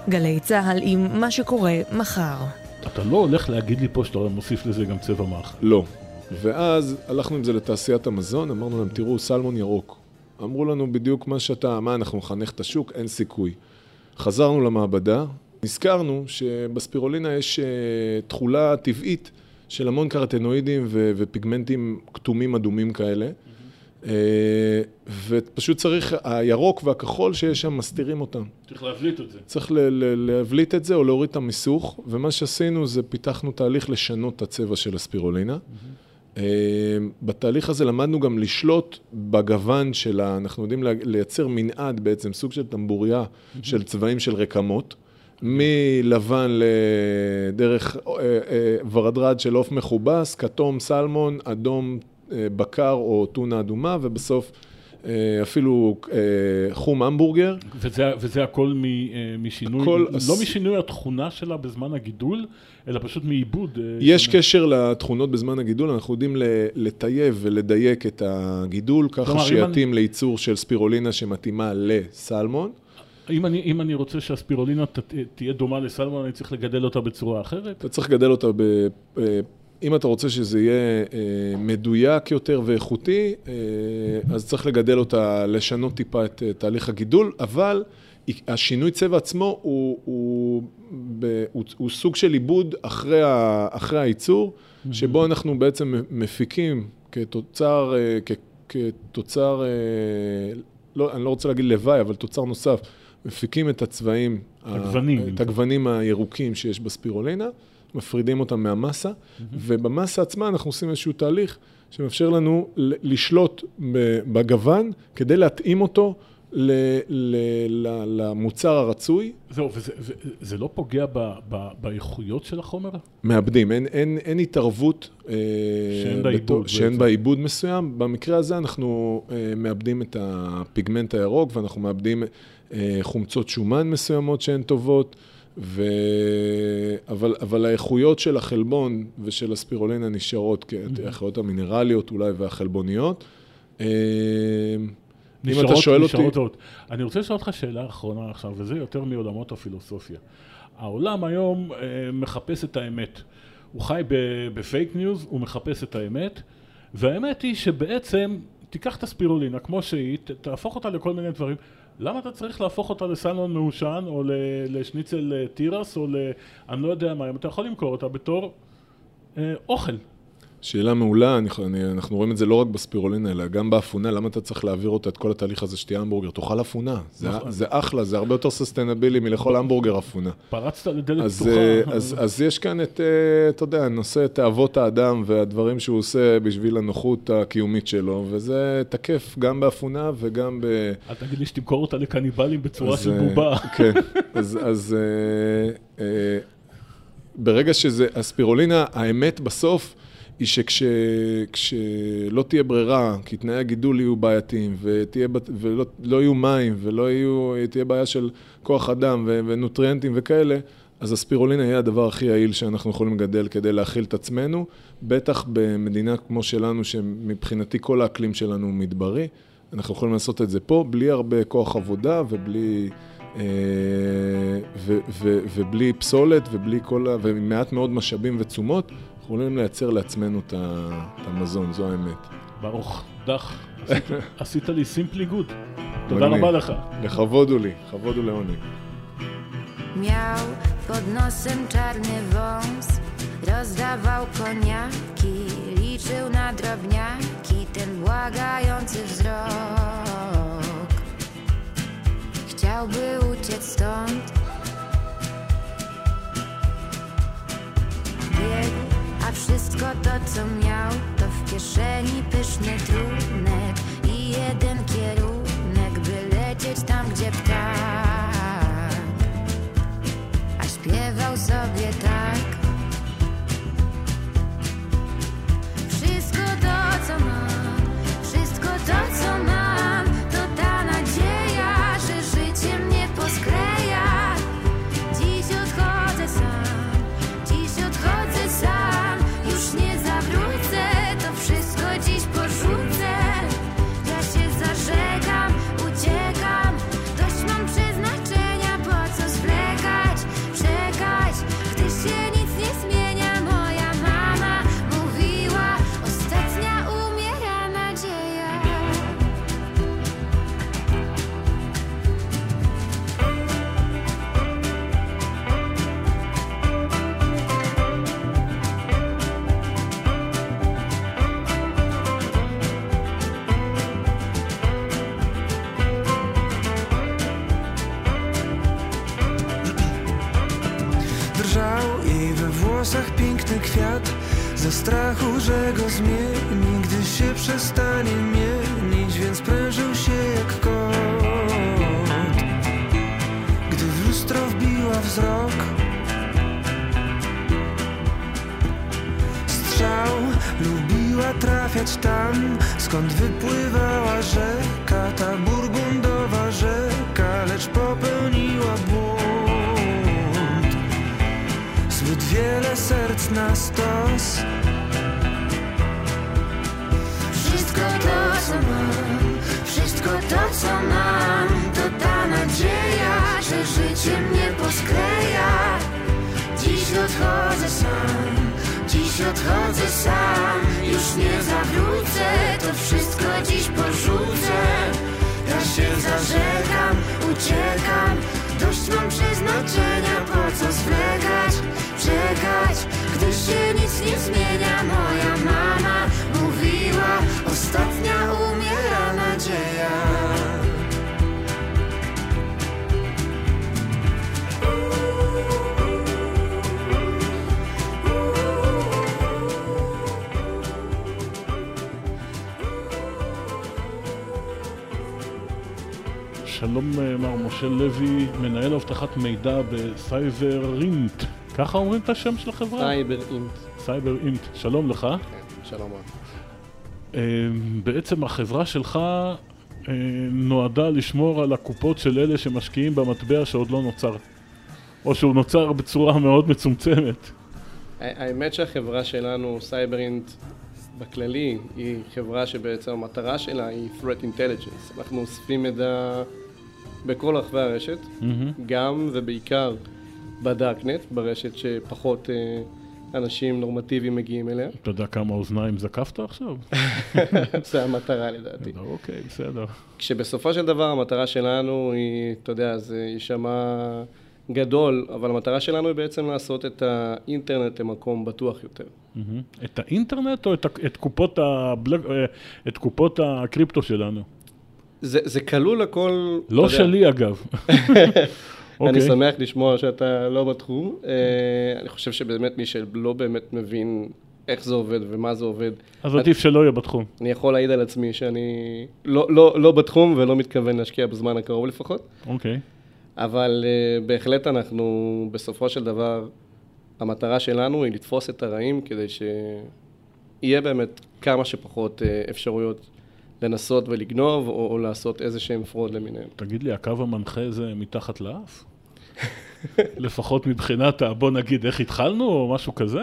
גלי צהל עם מה שקורה מחר. אתה לא הולך להגיד לי פה שאתה מוסיף לזה גם צבע מח. לא. ואז הלכנו עם זה לתעשיית המזון, אמרנו להם, תראו, סלמון ירוק. אמרו לנו בדיוק מה אנחנו נחנך את השוק, אין סיכוי. חזרנו למעבדה, נזכרנו שבספירולינה יש תחולה טבעית של המון קרטנואידים ופיגמנטים כתומים אדומים כאלה, ופשוט צריך, הירוק והכחול שיש שם מסתירים אותם. צריך להבליט את זה. צריך להבליט את זה או להוריד את המיסוך, ומה שעשינו זה פיתחנו תהליך לשנות את הצבע של הספירולינה. בתהליך הזה למדנו גם לשלוט בגוון שלה, אנחנו יודעים לייצר מנעד בעצם, סוג של טמבוריה של צבעים של רקמות, מלבן לדרך ורדרד של עוף מחובס, כתום סלמון, אדום בקר או טונה אדומה, ובסוף אפילו חום המבורגר. וזה הכל משינוי, לא משינוי התכונה שלה בזמן הגידול, אלא פשוט מעיבוד. יש קשר לתכונות בזמן הגידול, אנחנו יודעים לטייב ולדייק את הגידול, ככה שיתאים לייצור של ספירולינה שמתאימה לסלמון. אם אני רוצה שהספירולינה תהיה דומה לסלמון, אני צריך לגדל אותה בצורה אחרת? אתה צריך לגדל אותה אם אתה רוצה שזה יהיה מדויק יותר ואיכותי, אז צריך לגדל אותה, לשנות טיפה את תהליך הגידול, אבל השינוי צבע עצמו הוא סוג של עיבוד אחרי הייצור, שבו אנחנו בעצם מפיקים כתוצר, אני לא רוצה להגיד לוואי, אבל תוצר נוסף, מפיקים את הצבעים, את הגוונים הירוקים שיש בספירולינה, מפרידים אותם מהמסה, ובמסה עצמה אנחנו עושים איזשהו תהליך שמאפשר לנו לשלוט בגוון, כדי להתאים אותו למוצר הרצוי. זהו, וזה לא פוגע באיכויות של החומר? מאבדים, אין התערבות שאין בה עיבוד מסוים. במקרה הזה אנחנו מאבדים את הפיגמנט הירוק, ואנחנו מאבדים חומצות שומן מסוימות שהן טובות, אבל האיכויות של החלבון ושל הספירולינה נשארות, האיכויות המינרליות אולי והחלבוניות. נשארות. אני רוצה לשאול אותך שאלה אחרונה עכשיו, וזה יותר מעולמות הפילוסופיה. העולם היום מחפש את האמת. הוא חי בפייק ניוז, הוא מחפש את האמת, והאמת היא שבעצם תיקח את הספירולינה כמו שהיא, תהפוך אותה לכל מיני דברים. למה אתה צריך להפוך אותה לסלמון מעושן, או לשניצל תירס, או אני לא יודע מה, אם אתה יכול למכור אותה בתור אוכל. שאלה מעולה, אנחנו רואים את זה לא רק בספירולינה, אלא גם באפונה, למה אתה צריך להעביר אותה את כל התהליך הזה שתהיה המבורגר? תאכל אפונה, זה אחלה, זה הרבה יותר ססטיינבילי מלאכול המבורגר אפונה. פרצת לדלת פתוחה. אז יש כאן את, אתה יודע, נושא תאוות האדם והדברים שהוא עושה בשביל הנוחות הקיומית שלו, וזה תקף גם באפונה וגם אל תגיד לי שתמכור אותה לקניבלים בצורה של בובה. כן, אז ברגע שזה, הספירולינה, האמת בסוף, היא שכשלא תהיה ברירה, כי תנאי הגידול יהיו בעייתיים, ולא יהיו מים, תהיה בעיה של כוח אדם ונוטריאנטים וכאלה, אז הספירולינה יהיה הדבר הכי יעיל שאנחנו יכולים לגדל כדי להכיל את עצמנו, בטח במדינה כמו שלנו, שמבחינתי כל האקלים שלנו מדברי, אנחנו יכולים לעשות את זה פה, בלי הרבה כוח עבודה ובלי פסולת ומעט מאוד משאבים ותשומות, יכולים לייצר לעצמנו את המזון, זו האמת. ברוך, דח, עשית לי סימפלי גוד. תודה רבה לך. לכבוד הוא לי, כבוד הוא לעונג. Miał pod nosem czarny wąs, rozdawał koniaki, liczył na drobniaki ten błagający wzrok. Chciałby uciec stąd, biegł, a wszystko to co miał, to w kieszeni pyszny trunek i jeden kierunek, by lecieć tam gdzie ptak. A śpiewał sobie tak: wszystko to co mam, wszystko to co mam, to ta nadzieja, że życie mnie poskleja. Dziś odchodzę sam, już nie zawrócę, to wszystko dziś porzucę. Ja się zażegam, uciekam, dość włosach piękny kwiat, ze strachu, że go zmieni, gdy się przestanie mienić, więc prężył się jak kot. Gdy w lustro wbiła wzrok, strzał lubiła trafiać tam, skąd wypływała rzeka, ta burgundowa rzeka, lecz popełniła błąd. Zbyt wiele serc na stos. Wszystko to, co mam, wszystko to, co mam, to ta nadzieja, że życie mnie poskleja. Dziś odchodzę sam, dziś odchodzę sam, już nie zawrócę, to wszystko dziś porzucę. Ja się zażegam, uciekam, dość mam przeznaczenia, po co zwlekać, czekać, gdy się nic nie zmienia. Moja mama mówiła, ostatnia umiera nadzieja. שלום מר משה לוי, מנהל אבטחת מידע בסייברינט. ככה אומרים את השם של החברה? סייברינט. סייברינט. שלום לך. שלום רב. בעצם החברה שלך נועדה לשמור על הקופות של אלה שמשקיעים במטבע שעוד לא נוצר. או שהוא נוצר בצורה מאוד מצומצמת. האמת שהחברה שלנו, סייברינט, בכללי, היא חברה שבעצם המטרה שלה היא Threat Intelligence. אנחנו אוספים מידע בכל רחבי הרשת, גם ובעיקר בדארקנט, ברשת שפחות אנשים נורמטיביים מגיעים אליה. אתה יודע כמה אוזניים זקפת עכשיו? זה המטרה לדעתי. אוקיי, בסדר. כשבסופו של דבר המטרה שלנו היא, אתה יודע, זה יישמע גדול, אבל המטרה שלנו היא בעצם לעשות את האינטרנט למקום בטוח יותר. את האינטרנט או את קופות הקריפטו שלנו? זה כלול הכל... לא שלי אגב. אני שמח לשמוע שאתה לא בתחום. אני חושב שבאמת מי שלא באמת מבין איך זה עובד ומה זה עובד. אז עדיף שלא יהיה בתחום. אני יכול להעיד על עצמי שאני לא בתחום ולא מתכוון להשקיע בזמן הקרוב לפחות. אוקיי. אבל בהחלט אנחנו, בסופו של דבר, המטרה שלנו היא לתפוס את הרעים כדי שיהיה באמת כמה שפחות אפשרויות לנסות ולגנוב או לעשות איזה שהם פרוד למיניהם. תגיד לי, הקו המנחה זה מתחת לאף? לפחות מבחינת, בוא נגיד, איך התחלנו או משהו כזה?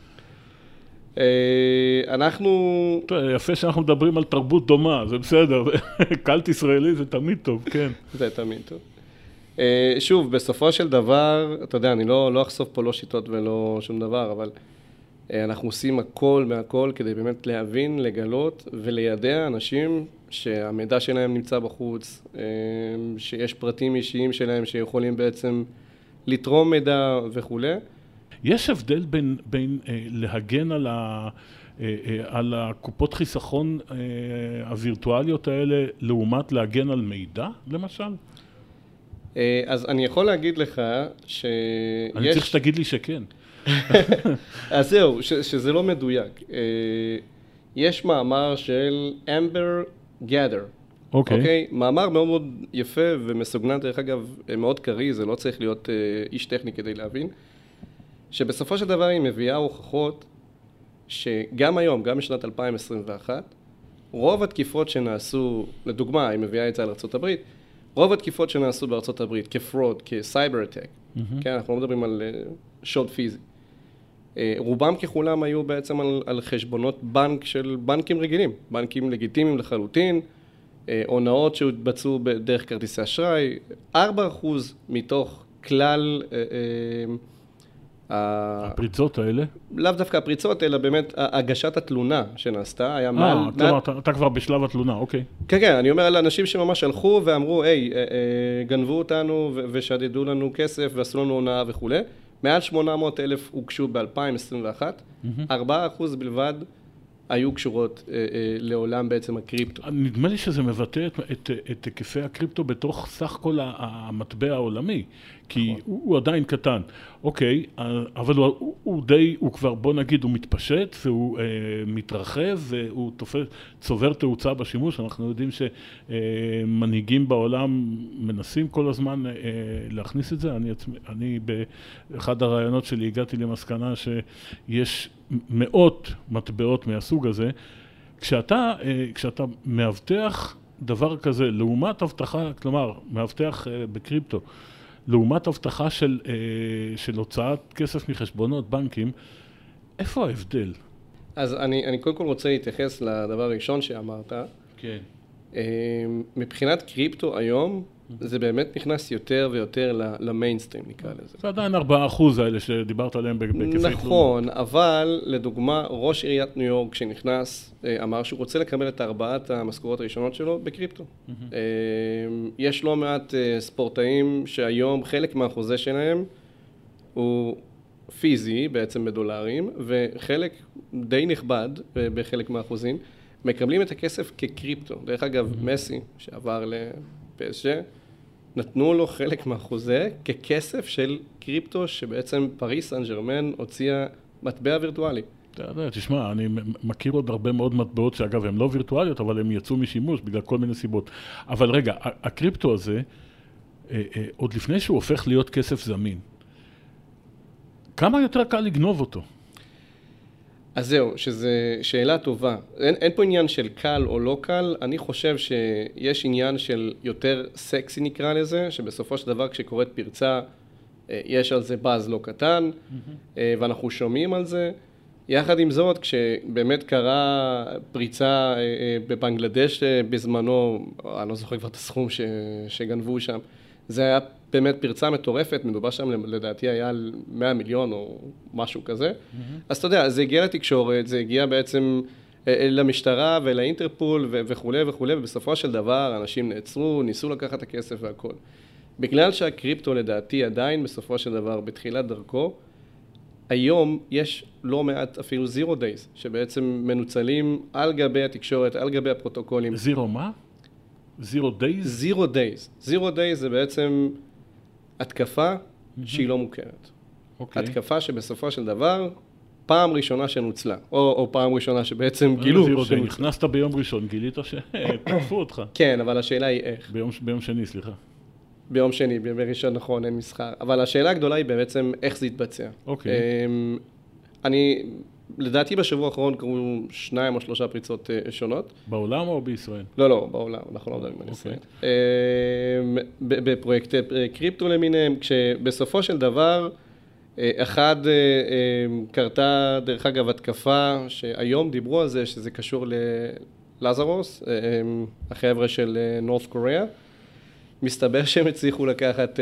אנחנו... יפה שאנחנו מדברים על תרבות דומה, זה בסדר. קלט ישראלי זה תמיד טוב, כן. זה תמיד טוב. שוב, בסופו של דבר, אתה יודע, אני לא אחשוף פה לא שיטות ולא שום דבר, אבל אנחנו עושים הכל מהכל כדי באמת להבין, לגלות וליידע אנשים שהמידע שלהם נמצא בחוץ, שיש פרטים אישיים שלהם שיכולים בעצם לתרום מידע וכו'. יש הבדל בין להגן על הקופות חיסכון הווירטואליות האלה לעומת להגן על מידע, למשל? אז אני יכול להגיד לך שיש... אני צריך שתגיד לי שכן. אז זהו, שזה לא מדויק. יש מאמר של אמבר גאדר. אוקיי? מאמר מאוד מאוד יפה ומסוגנן, דרך אגב, מאוד קרי, זה לא צריך להיות איש טכני כדי להבין, שבסופו של דבר היא מביאה הוכחות שגם היום, גם בשנת 2021, רוב התקיפות שנעשו, לדוגמה, היא מביאה את זה על ארצות הברית, רוב התקיפות שנעשו בארצות הברית כפרוד, כסייבר אטק, כן, אנחנו לא מדברים על שוד פיזי. רובם ככולם היו בעצם על חשבונות בנק של בנקים רגילים, בנקים לגיטימיים לחלוטין, הונאות שהתבצעו בדרך כרטיסי אשראי, 4% מתוך כלל הפריצות האלה? לאו דווקא הפריצות, אלא באמת הגשת התלונה שנעשתה, היה כלומר, אתה כבר בשלב התלונה, אוקיי. כן, כן, אני אומר על אנשים שממש הלכו ואמרו, היי, גנבו אותנו ושדדו לנו כסף ועשו לנו הונאה וכו'. מעל 800,000 הוגשו ב-2021, 4% בלבד היו קשורות לעולם בעצם הקריפטו. נדמה לי שזה מבטא את היקפי הקריפטו בתוך סך כל המטבע העולמי, כי הוא עדיין קטן. אוקיי, אבל הוא כבר, בוא נגיד, הוא מתפשט, והוא מתרחב, והוא צובר תאוצה בשימוש. אנחנו יודעים שמנהיגים בעולם מנסים כל הזמן להכניס את זה. אני באחד הרעיונות שלי הגעתי למסקנה שיש מאות מטבעות מהסוג הזה. כשאתה מאבטח דבר כזה, לעומת הבטחה, כלומר, מאבטח בקריפטו, לעומת הבטחה של הוצאת כסף מחשבונות בנקים, איפה ההבדל? אז אני קודם כל רוצה להתייחס לדבר הראשון שאמרת. כן. מבחינת קריפטו היום, זה באמת נכנס יותר ויותר למיינסטרים, נקרא לזה. זה עדיין 4% האלה שדיברת עליהם בהיקפי תלונות. נכון, אבל לדוגמה, ראש עיריית ניו יורק שנכנס, אמר שהוא רוצה לקבל את 4 המשכורות הראשונות שלו בקריפטו. יש לא מעט ספורטאים שהיום חלק מהחוזה שלהם הוא פיזי, בעצם בדולרים, וחלק די נכבד בחלק מהאחוזים, מקבלים את הכסף כקריפטו. דרך אגב, מסי, שעבר ל-PSG, נתנו לו חלק מהחוזה ככסף של קריפטו, שבעצם פריס סן ז'רמן הוציאה מטבע וירטואלי. תשמע, אני מכיר עוד הרבה מאוד מטבעות שאגב הן לא וירטואליות, אבל הן יצאו משימוש בגלל כל מיני סיבות. אבל רגע, הקריפטו הזה, עוד לפני שהוא הופך להיות כסף זמין, כמה יותר קל לגנוב אותו? אז זהו, שזו שאלה טובה. אין פה עניין של קל או לא קל, אני חושב שיש עניין של יותר סקסי נקרא לזה, שבסופו של דבר כשקורית פרצה, יש על זה באז לא קטן, ואנחנו שומעים על זה. יחד עם זאת, כשבאמת קרה פריצה בבנגלדש בזמנו, אני לא זוכר כבר את הסכום שגנבו שם, זה היה באמת פרצה מטורפת, מדובר שם לדעתי היה על 100 מיליון או משהו כזה. אז אתה יודע, זה הגיע לתקשורת, זה הגיע בעצם למשטרה ולאינטרפול וכו' וכו', ובסופו של דבר אנשים נעצרו, ניסו לקחת את הכסף והכל. בגלל שהקריפטו לדעתי עדיין בסופו של דבר בתחילת דרכו, היום יש לא מעט אפילו zero days, שבעצם מנוצלים על גבי התקשורת, על גבי הפרוטוקולים. זירו מה? זירו דייז? זירו דייז. זירו דייז זה בעצם התקפה שהיא לא מוכרת. התקפה שבסופו של דבר, פעם ראשונה שנוצלה, או פעם ראשונה שבעצם גילו שנוצלה. נכנסת ביום ראשון, גילית שתקפו אותך. כן, אבל השאלה היא איך. ביום שני, סליחה. ביום שני, בראשון נכון, אין מסחר. אבל השאלה הגדולה היא בעצם איך זה יתבצע. אוקיי. לדעתי בשבוע האחרון קראו 2 או 3 פריצות שונות. בעולם או בישראל? לא, בעולם, אנחנו לא מדברים על ישראל. בפרויקטי קריפטו למיניהם, כשבסופו של דבר, אחד קרתה דרך אגב התקפה, שהיום דיברו על זה, שזה קשור ללזרוס, החבר'ה של נורת קוריאה. מסתבר שהם הצליחו לקחת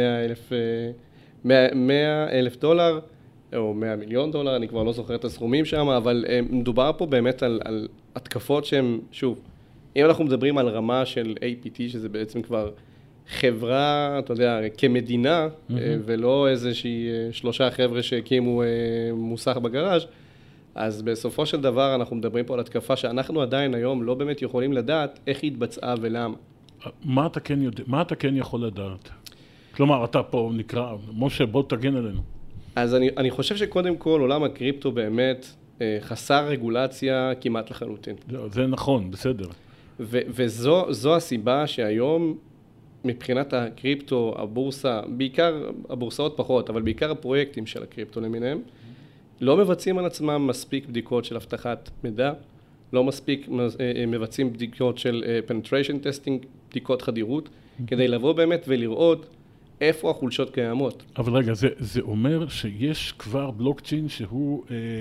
$100,000, או $100 מיליון, אני כבר לא זוכר את הסכומים שם, אבל מדובר פה באמת על התקפות שהן, שוב, אם אנחנו מדברים על רמה של APT, שזה בעצם כבר חברה, אתה יודע, כמדינה, ולא איזושהי 3 חבר'ה שהקימו מוסך בגראז', אז בסופו של דבר אנחנו מדברים פה על התקפה שאנחנו עדיין היום לא באמת יכולים לדעת איך היא התבצעה ולמה. מה אתה כן יודע? מה אתה כן יכול לדעת? כלומר, אתה פה נקרא, משה, בוא תגן עלינו. אז אני חושב שקודם כל עולם הקריפטו באמת חסר רגולציה כמעט לחלוטין. זה נכון, בסדר. וזו הסיבה שהיום מבחינת הקריפטו, הבורסה, בעיקר הבורסאות פחות, אבל בעיקר הפרויקטים של הקריפטו למיניהם, לא מבצעים על עצמם מספיק בדיקות של הבטחת מידע, לא מספיק מבצעים בדיקות של penetration testing, בדיקות חדירות, כדי לבוא באמת ולראות איפה החולשות קיימות. אבל רגע, זה אומר שיש כבר בלוקצ'יין שהוא,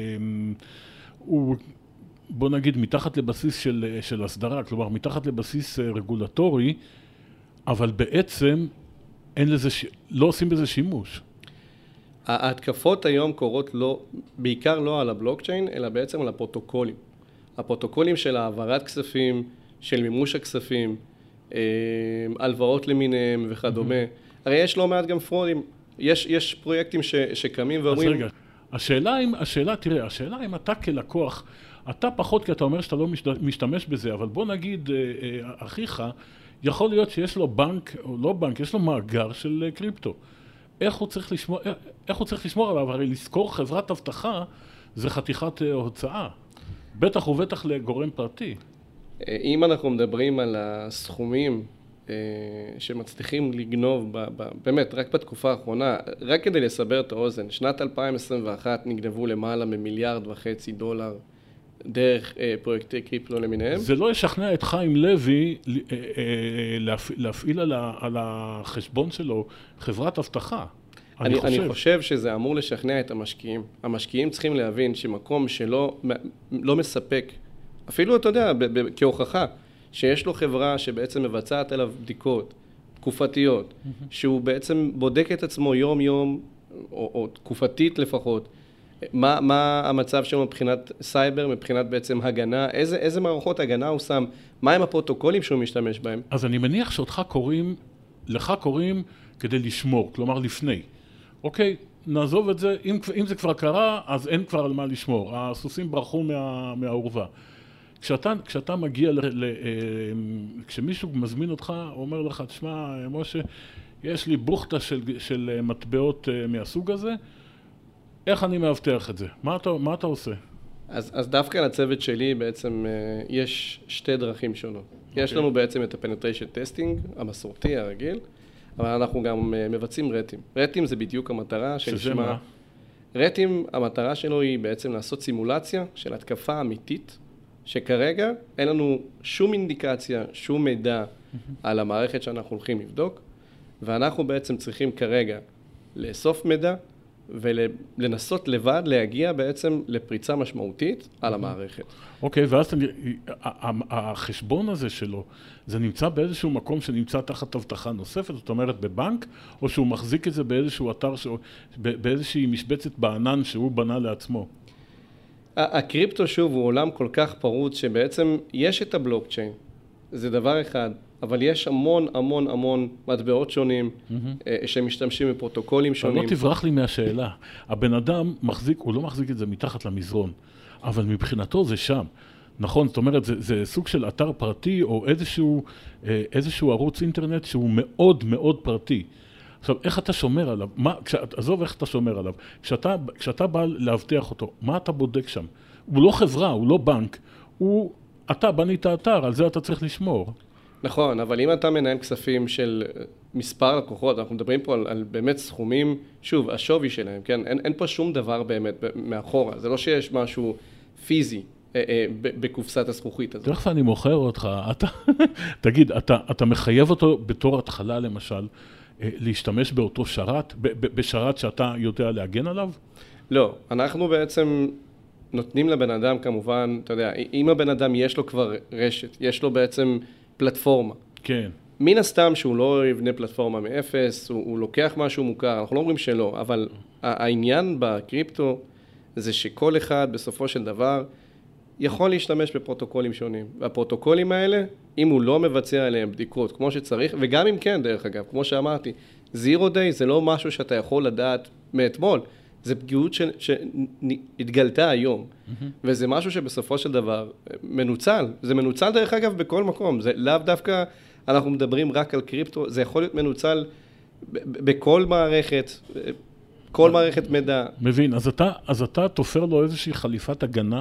בוא נגיד, מתחת לבסיס של הסדרה, כלומר, מתחת לבסיס רגולטורי, אבל בעצם לא עושים בזה שימוש. ההתקפות היום קורות בעיקר לא על הבלוקצ'יין, אלא בעצם על הפרוטוקולים. הפרוטוקולים של העברת כספים, של מימוש הכספים, הלוואות למיניהם וכדומה. הרי יש לא מעט גם פרודים. יש פרויקטים שקמים ואומרים... אז רגע, השאלה אם אתה כלקוח, אתה פחות כי אתה אומר שאתה לא משתמש בזה, אבל בוא נגיד, אחיך, יכול להיות שיש לו בנק, או לא בנק, יש לו מאגר של קריפטו. איך הוא צריך לשמור עליו? הרי לזכור חברת אבטחה זה חתיכת הוצאה. בטח ובטח לגורם פרטי. אם אנחנו מדברים על הסכומים שמצליחים לגנוב, באמת, רק בתקופה האחרונה, רק כדי לסבר את האוזן, שנת 2021 נגנבו למעלה $1.5 מיליארד דרך פרויקטי קריפטו למיניהם. זה לא ישכנע את חיים לוי להפעיל על החשבון שלו חברת אבטחה. אני חושב שזה אמור לשכנע את המשקיעים. המשקיעים צריכים להבין שמקום שלא לא מספק, אפילו אתה יודע, כהוכחה, שיש לו חברה שבעצם מבצעת עליו בדיקות תקופתיות, שהוא בעצם בודק את עצמו יום-יום, או תקופתית לפחות, מה המצב שלו מבחינת סייבר, מבחינת בעצם הגנה, איזה מערכות הגנה הוא שם, מהם הפרוטוקולים שהוא משתמש בהם. אז אני מניח לך קוראים כדי לשמור, כלומר לפני. אוקיי, נעזוב את זה, אם זה כבר קרה, אז אין כבר על מה לשמור. הסוסים ברחו מהעורבה. כשאתה מגיע, כשמישהו מזמין אותך, הוא אומר לך, תשמע, משה, יש לי בוכתה של מטבעות מהסוג הזה, איך אני מאבטח את זה? מה אתה עושה? אז דווקא לצוות שלי בעצם יש שתי דרכים שונות. יש לנו בעצם את ה-penetration testing, המסורתי, הרגיל, אבל אנחנו גם מבצעים רטים. רטים זה בדיוק המטרה של שזה מה? רטים, המטרה שלו היא בעצם לעשות סימולציה של התקפה אמיתית, שכרגע אין לנו שום אינדיקציה, שום מידע על המערכת שאנחנו הולכים לבדוק, ואנחנו בעצם צריכים כרגע לאסוף מידע, ולנסות לבד להגיע בעצם לפריצה משמעותית על המערכת. אוקיי, ואז החשבון הזה שלו, זה נמצא באיזשהו מקום שנמצא תחת הבטחה נוספת, זאת אומרת בבנק, או שהוא מחזיק את זה באיזשהו אתר, באיזושהי משבצת בענן שהוא בנה לעצמו? הקריפטו שוב הוא עולם כל כך פרוץ שבעצם יש את הבלוקצ'יין, זה דבר אחד, אבל יש המון מטבעות שונים שמשתמשים בפרוטוקולים שונים. אבל לא תברח לי מהשאלה. הבן אדם מחזיק, הוא לא מחזיק את זה מתחת למזרון, אבל מבחינתו זה שם. נכון, זאת אומרת, זה סוג של אתר פרטי או איזשהו ערוץ אינטרנט שהוא מאוד מאוד פרטי. עכשיו, איך אתה שומר עליו? עזוב איך אתה שומר עליו. כשאתה בא להבטיח אותו, מה אתה בודק שם? הוא לא חברה, הוא לא בנק, אתה בנית אתר, על זה אתה צריך לשמור. נכון, אבל אם אתה מנהל כספים של מספר לקוחות, אנחנו מדברים פה על באמת סכומים, שוב, השווי שלהם, כן? אין פה שום דבר באמת מאחורה, זה לא שיש משהו פיזי בקופסת הזכוכית הזאת. תכף אני מוכר אותך, תגיד, אתה מחייב אותו בתור התחלה למשל, להשתמש באותו שרת, בשרת שאתה יודע להגן עליו? לא, אנחנו בעצם נותנים לבן אדם כמובן, אתה יודע, אם הבן אדם יש לו כבר רשת, יש לו בעצם פלטפורמה. כן. מן הסתם שהוא לא יבנה פלטפורמה מאפס, הוא לוקח משהו מוכר, אנחנו לא אומרים שלא, אבל העניין בקריפטו זה שכל אחד בסופו של דבר יכול להשתמש בפרוטוקולים שונים. והפרוטוקולים האלה, אם הוא לא מבצע עליהם בדיקות כמו שצריך, וגם אם כן דרך אגב, כמו שאמרתי, Zero Day זה לא משהו שאתה יכול לדעת מאתמול, זה פגיעות שהתגלתה היום, וזה משהו שבסופו של דבר מנוצל. זה מנוצל דרך אגב בכל מקום, זה לאו דווקא, אנחנו מדברים רק על קריפטו, זה יכול להיות מנוצל בכל מערכת, כל מערכת מידע. מבין, אז אתה תופר לו איזושהי חליפת הגנה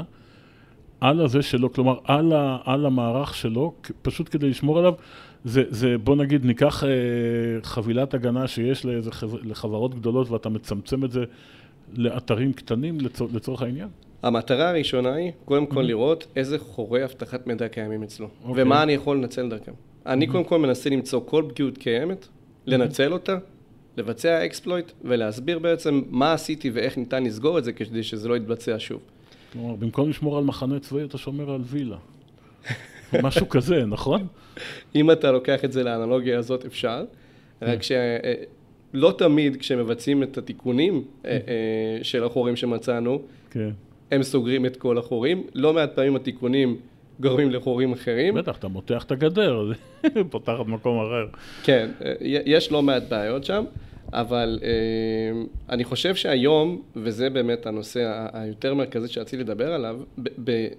על הזה שלו, כלומר על המערך שלו, פשוט כדי לשמור עליו, זה בוא נגיד ניקח חבילת הגנה שיש לחברות גדולות ואתה מצמצם את זה לאתרים קטנים לצורך העניין? המטרה הראשונה היא קודם כל לראות איזה חורי הבטחת מידע קיימים אצלו, ומה אני יכול לנצל דרכם. אני קודם כל מנסה למצוא כל פגיעות קיימת, לנצל אותה, לבצע אקספלויט ולהסביר בעצם מה עשיתי ואיך ניתן לסגור את זה כדי שזה לא יתבצע שוב. כלומר, במקום לשמור על מחנה צבאי אתה שומר על וילה. משהו כזה, נכון? אם אתה לוקח את זה לאנלוגיה הזאת אפשר, רק שלא תמיד כשמבצעים את התיקונים של החורים שמצאנו, הם סוגרים את כל החורים, לא מעט פעמים התיקונים גורמים לחורים אחרים. בטח, אתה מותח את הגדר, זה פותח את מקום אחר. כן, יש לא מעט בעיות שם, אבל אני חושב שהיום, וזה באמת הנושא היותר מרכזי שרציתי לדבר עליו,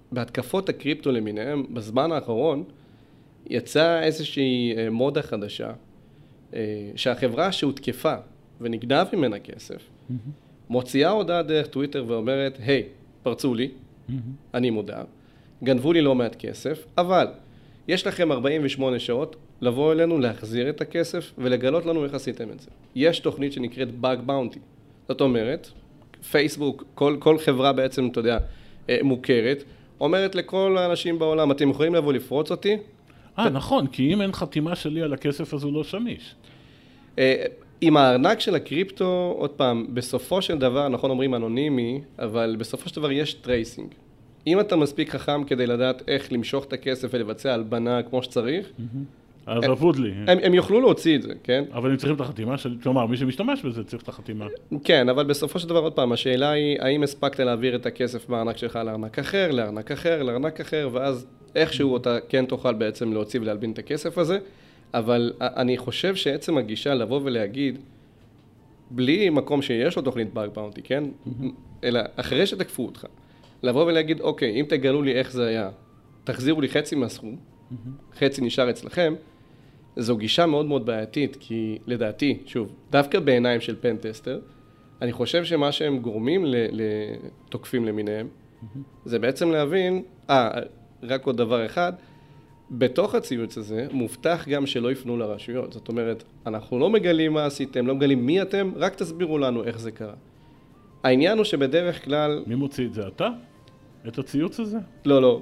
בהתקפות הקריפטו למיניהם, בזמן האחרון, יצאה איזושהי מודה חדשה, שהחברה שהותקפה ונגנב ממנה כסף, מוציאה הודעה דרך טוויטר ואומרת, היי, פרצו לי, אני מודע, גנבו לי לא מעט כסף, אבל יש לכם 48 שעות לבוא אלינו, להחזיר את הכסף ולגלות לנו איך עשיתם את זה. יש תוכנית שנקראת Bug Bounty. זאת אומרת, פייסבוק, כל חברה בעצם, אתה יודע, מוכרת, אומרת לכל האנשים בעולם, אתם יכולים לבוא לפרוץ אותי? נכון, כי אם אין חתימה שלי על הכסף אז הוא לא שמיש. עם הארנק של הקריפטו, עוד פעם, בסופו של דבר, נכון אומרים אנונימי, אבל בסופו של דבר יש טרייסינג. אם אתה מספיק חכם כדי לדעת איך למשוך את הכסף ולבצע הלבנה כמו שצריך, אז עבוד לי. הם יוכלו להוציא את זה, כן? אבל הם צריכים את החתימה של, כלומר, מי שמשתמש בזה צריך את החתימה. כן, אבל בסופו של דבר, עוד פעם, השאלה היא, האם הספקת להעביר את הכסף מהארנק שלך לארנק אחר, ואז איכשהו אתה כן תוכל בעצם להוציא ולהלבין את הכסף הזה, אבל אני חושב שעצם הגישה לבוא ולהגיד, בלי מקום שיש לו תוכנית Bug Bounty, כן? אלא אחרי שתקפו אותך, לבוא ולהגיד, אוקיי, אם תגלו לי איך זה היה, תחזירו לי חצי מהסכום, חצי נשאר אצלכם, זו גישה מאוד מאוד בעייתית, כי לדעתי, שוב, דווקא בעיניים של פן-טסטר, אני חושב שמה שהם גורמים לתוקפים למיניהם, זה בעצם להבין, רק עוד דבר אחד, בתוך הציוץ הזה מובטח גם שלא יפנו לרשויות. זאת אומרת, אנחנו לא מגלים מה עשיתם, לא מגלים מי אתם, רק תסבירו לנו איך זה קרה. העניין הוא שבדרך כלל... מי מוציא את זה? אתה? את הציוץ הזה? לא.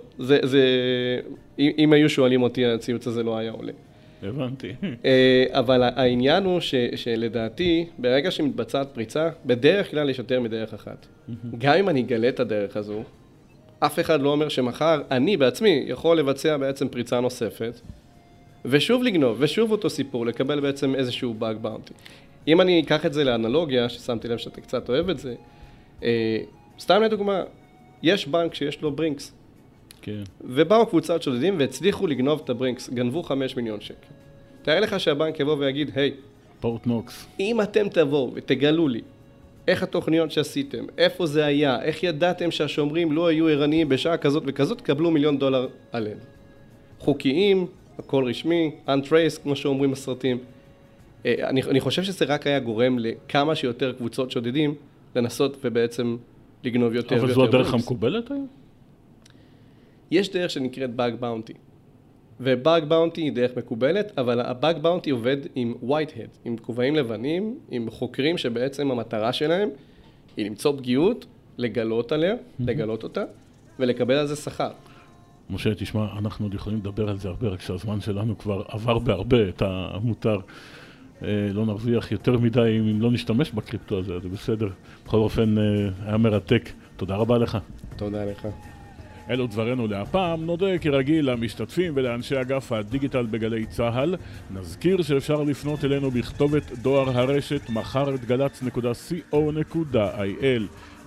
אם היו שואלים אותי, הציוץ הזה לא היה עולה. הבנתי. אבל העניין הוא שלדעתי, ברגע שמתבצעת פריצה, בדרך כלל יש יותר מדרך אחת. גם אם אני אגלה את הדרך הזו, אף אחד לא אומר שמחר אני בעצמי יכול לבצע בעצם פריצה נוספת, ושוב לגנוב, ושוב אותו סיפור, לקבל בעצם איזשהו Bug Bounty. אם אני אקח את זה לאנלוגיה, ששמתי לב שאתה קצת אוהב את זה, סתם לדוגמה, יש בנק שיש לו ברינקס, כן. ובאו קבוצת שודדים והצליחו לגנוב את הברינקס, גנבו 5 מיליון שקל. תאר לך שהבנק יבוא ויגיד, היי, פורט נוקס. אם אתם תבואו ותגלו לי איך התוכניות שעשיתם, איפה זה היה, איך ידעתם שהשומרים לא היו ערניים בשעה כזאת וכזאת, קבלו $1 מיליון עליהם. חוקיים, הכל רשמי, untraced, כמו שאומרים בסרטים. אני חושב שזה רק היה גורם לכמה שיותר קבוצות שודדים לנסות ובעצם לגנוב יותר ויותר. אבל זו הדרך המקובלת היום? יש דרך שנקראת Bug Bounty. ו-Bug Bounty היא דרך מקובלת, אבל ה-Bug Bounty עובד עם whitehead, עם כובעים לבנים, עם חוקרים שבעצם המטרה שלהם היא למצוא פגיעות, לגלות עליה, לגלות אותה, ולקבל על זה שכר. משה, תשמע, אנחנו עוד יכולים לדבר על זה הרבה, רק שהזמן שלנו כבר עבר בהרבה את המותר. לא נרוויח יותר מדי אם לא נשתמש בקריפטו הזה, זה בסדר. בכל אופן, היה מרתק. תודה רבה לך. תודה לך. אלו דברנו להפעם, נודה כרגיל למשתתפים ולאנשי אגף הדיגיטל בגלי צהל. נזכיר שאפשר לפנות אלינו בכתובת דואר הרשת מחר@glaz.co.il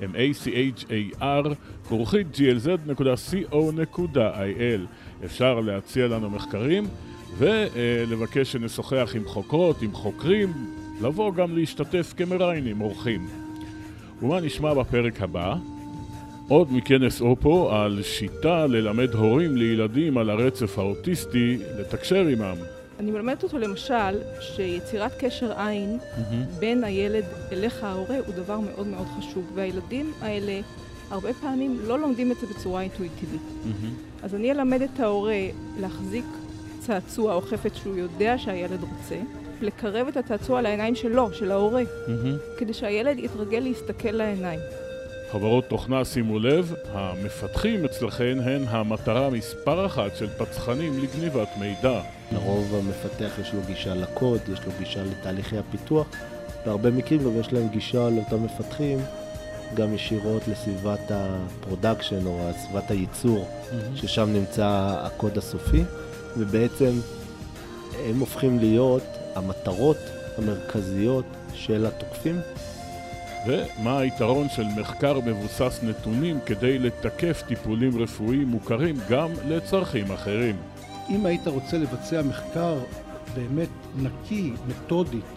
mahar@glz.co.il. אפשר להציע לנו מחקרים ולבקש שנשוחח עם חוקרות, עם חוקרים, לבוא גם להשתתף כמראיינים, אורחים. ומה נשמע בפרק הבא? עוד מכנס אופו על שיטה ללמד הורים לילדים על הרצף האוטיסטי לתקשר עמם. אני מלמדת אותו למשל שיצירת קשר עין בין הילד אליך ההורה הוא דבר מאוד מאוד חשוב, והילדים האלה הרבה פעמים לא לומדים את זה בצורה אינטואיטיבית. אז אני אלמד את ההורה להחזיק צעצוע או חפץ שהוא יודע שהילד רוצה, לקרב את הצעצוע לעיניים שלו, של ההורה, כדי שהילד יתרגל להסתכל לעיניים. חברות תוכנה, שימו לב, המפתחים אצלכן הן המטרה מספר אחת של פצחנים לגניבת מידע. לרוב המפתח יש לו גישה לקוד, יש לו גישה לתהליכי הפיתוח, בהרבה מקרים גם יש להם גישה לאותם מפתחים, גם ישירות לסביבת הפרודקשן או סביבת הייצור, ששם נמצא הקוד הסופי, ובעצם הם הופכים להיות המטרות המרכזיות של התוקפים. ומה היתרון של מחקר מבוסס נתונים כדי לתקף טיפולים רפואיים מוכרים גם לצרכים אחרים? אם היית רוצה לבצע מחקר באמת נקי, מתודית,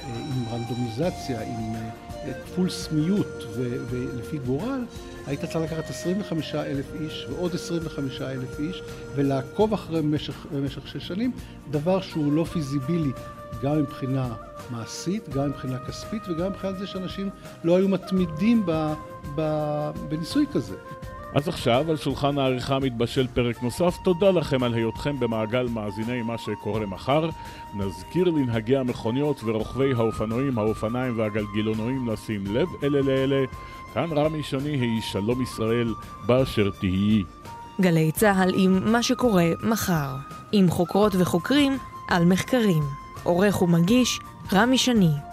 עם רנדומיזציה, עם כפול סמיות ולפי גורל, היית צריך לקחת 25,000 איש ועוד 25,000 איש ולעקוב אחרי במשך 6 שנים, דבר שהוא לא פיזיבילי גם מבחינה מעשית, גם מבחינה כספית וגם מבחינת זה שאנשים לא היו מתמידים בניסוי כזה. אז עכשיו על שולחן העריכה מתבשל פרק נוסף. תודה לכם על היותכם במעגל מאזיני מה שקורה מחר. נזכיר לנהגי המכוניות ורוכבי האופנועים, האופניים והגלגילונועים לשים לב אלה. כאן רמי שני, היא שלום ישראל באשר תהיי. גלי צהל עם מה שקורה מחר, עם חוקרות וחוקרים על מחקרים. עורך ומגיש רמי שני.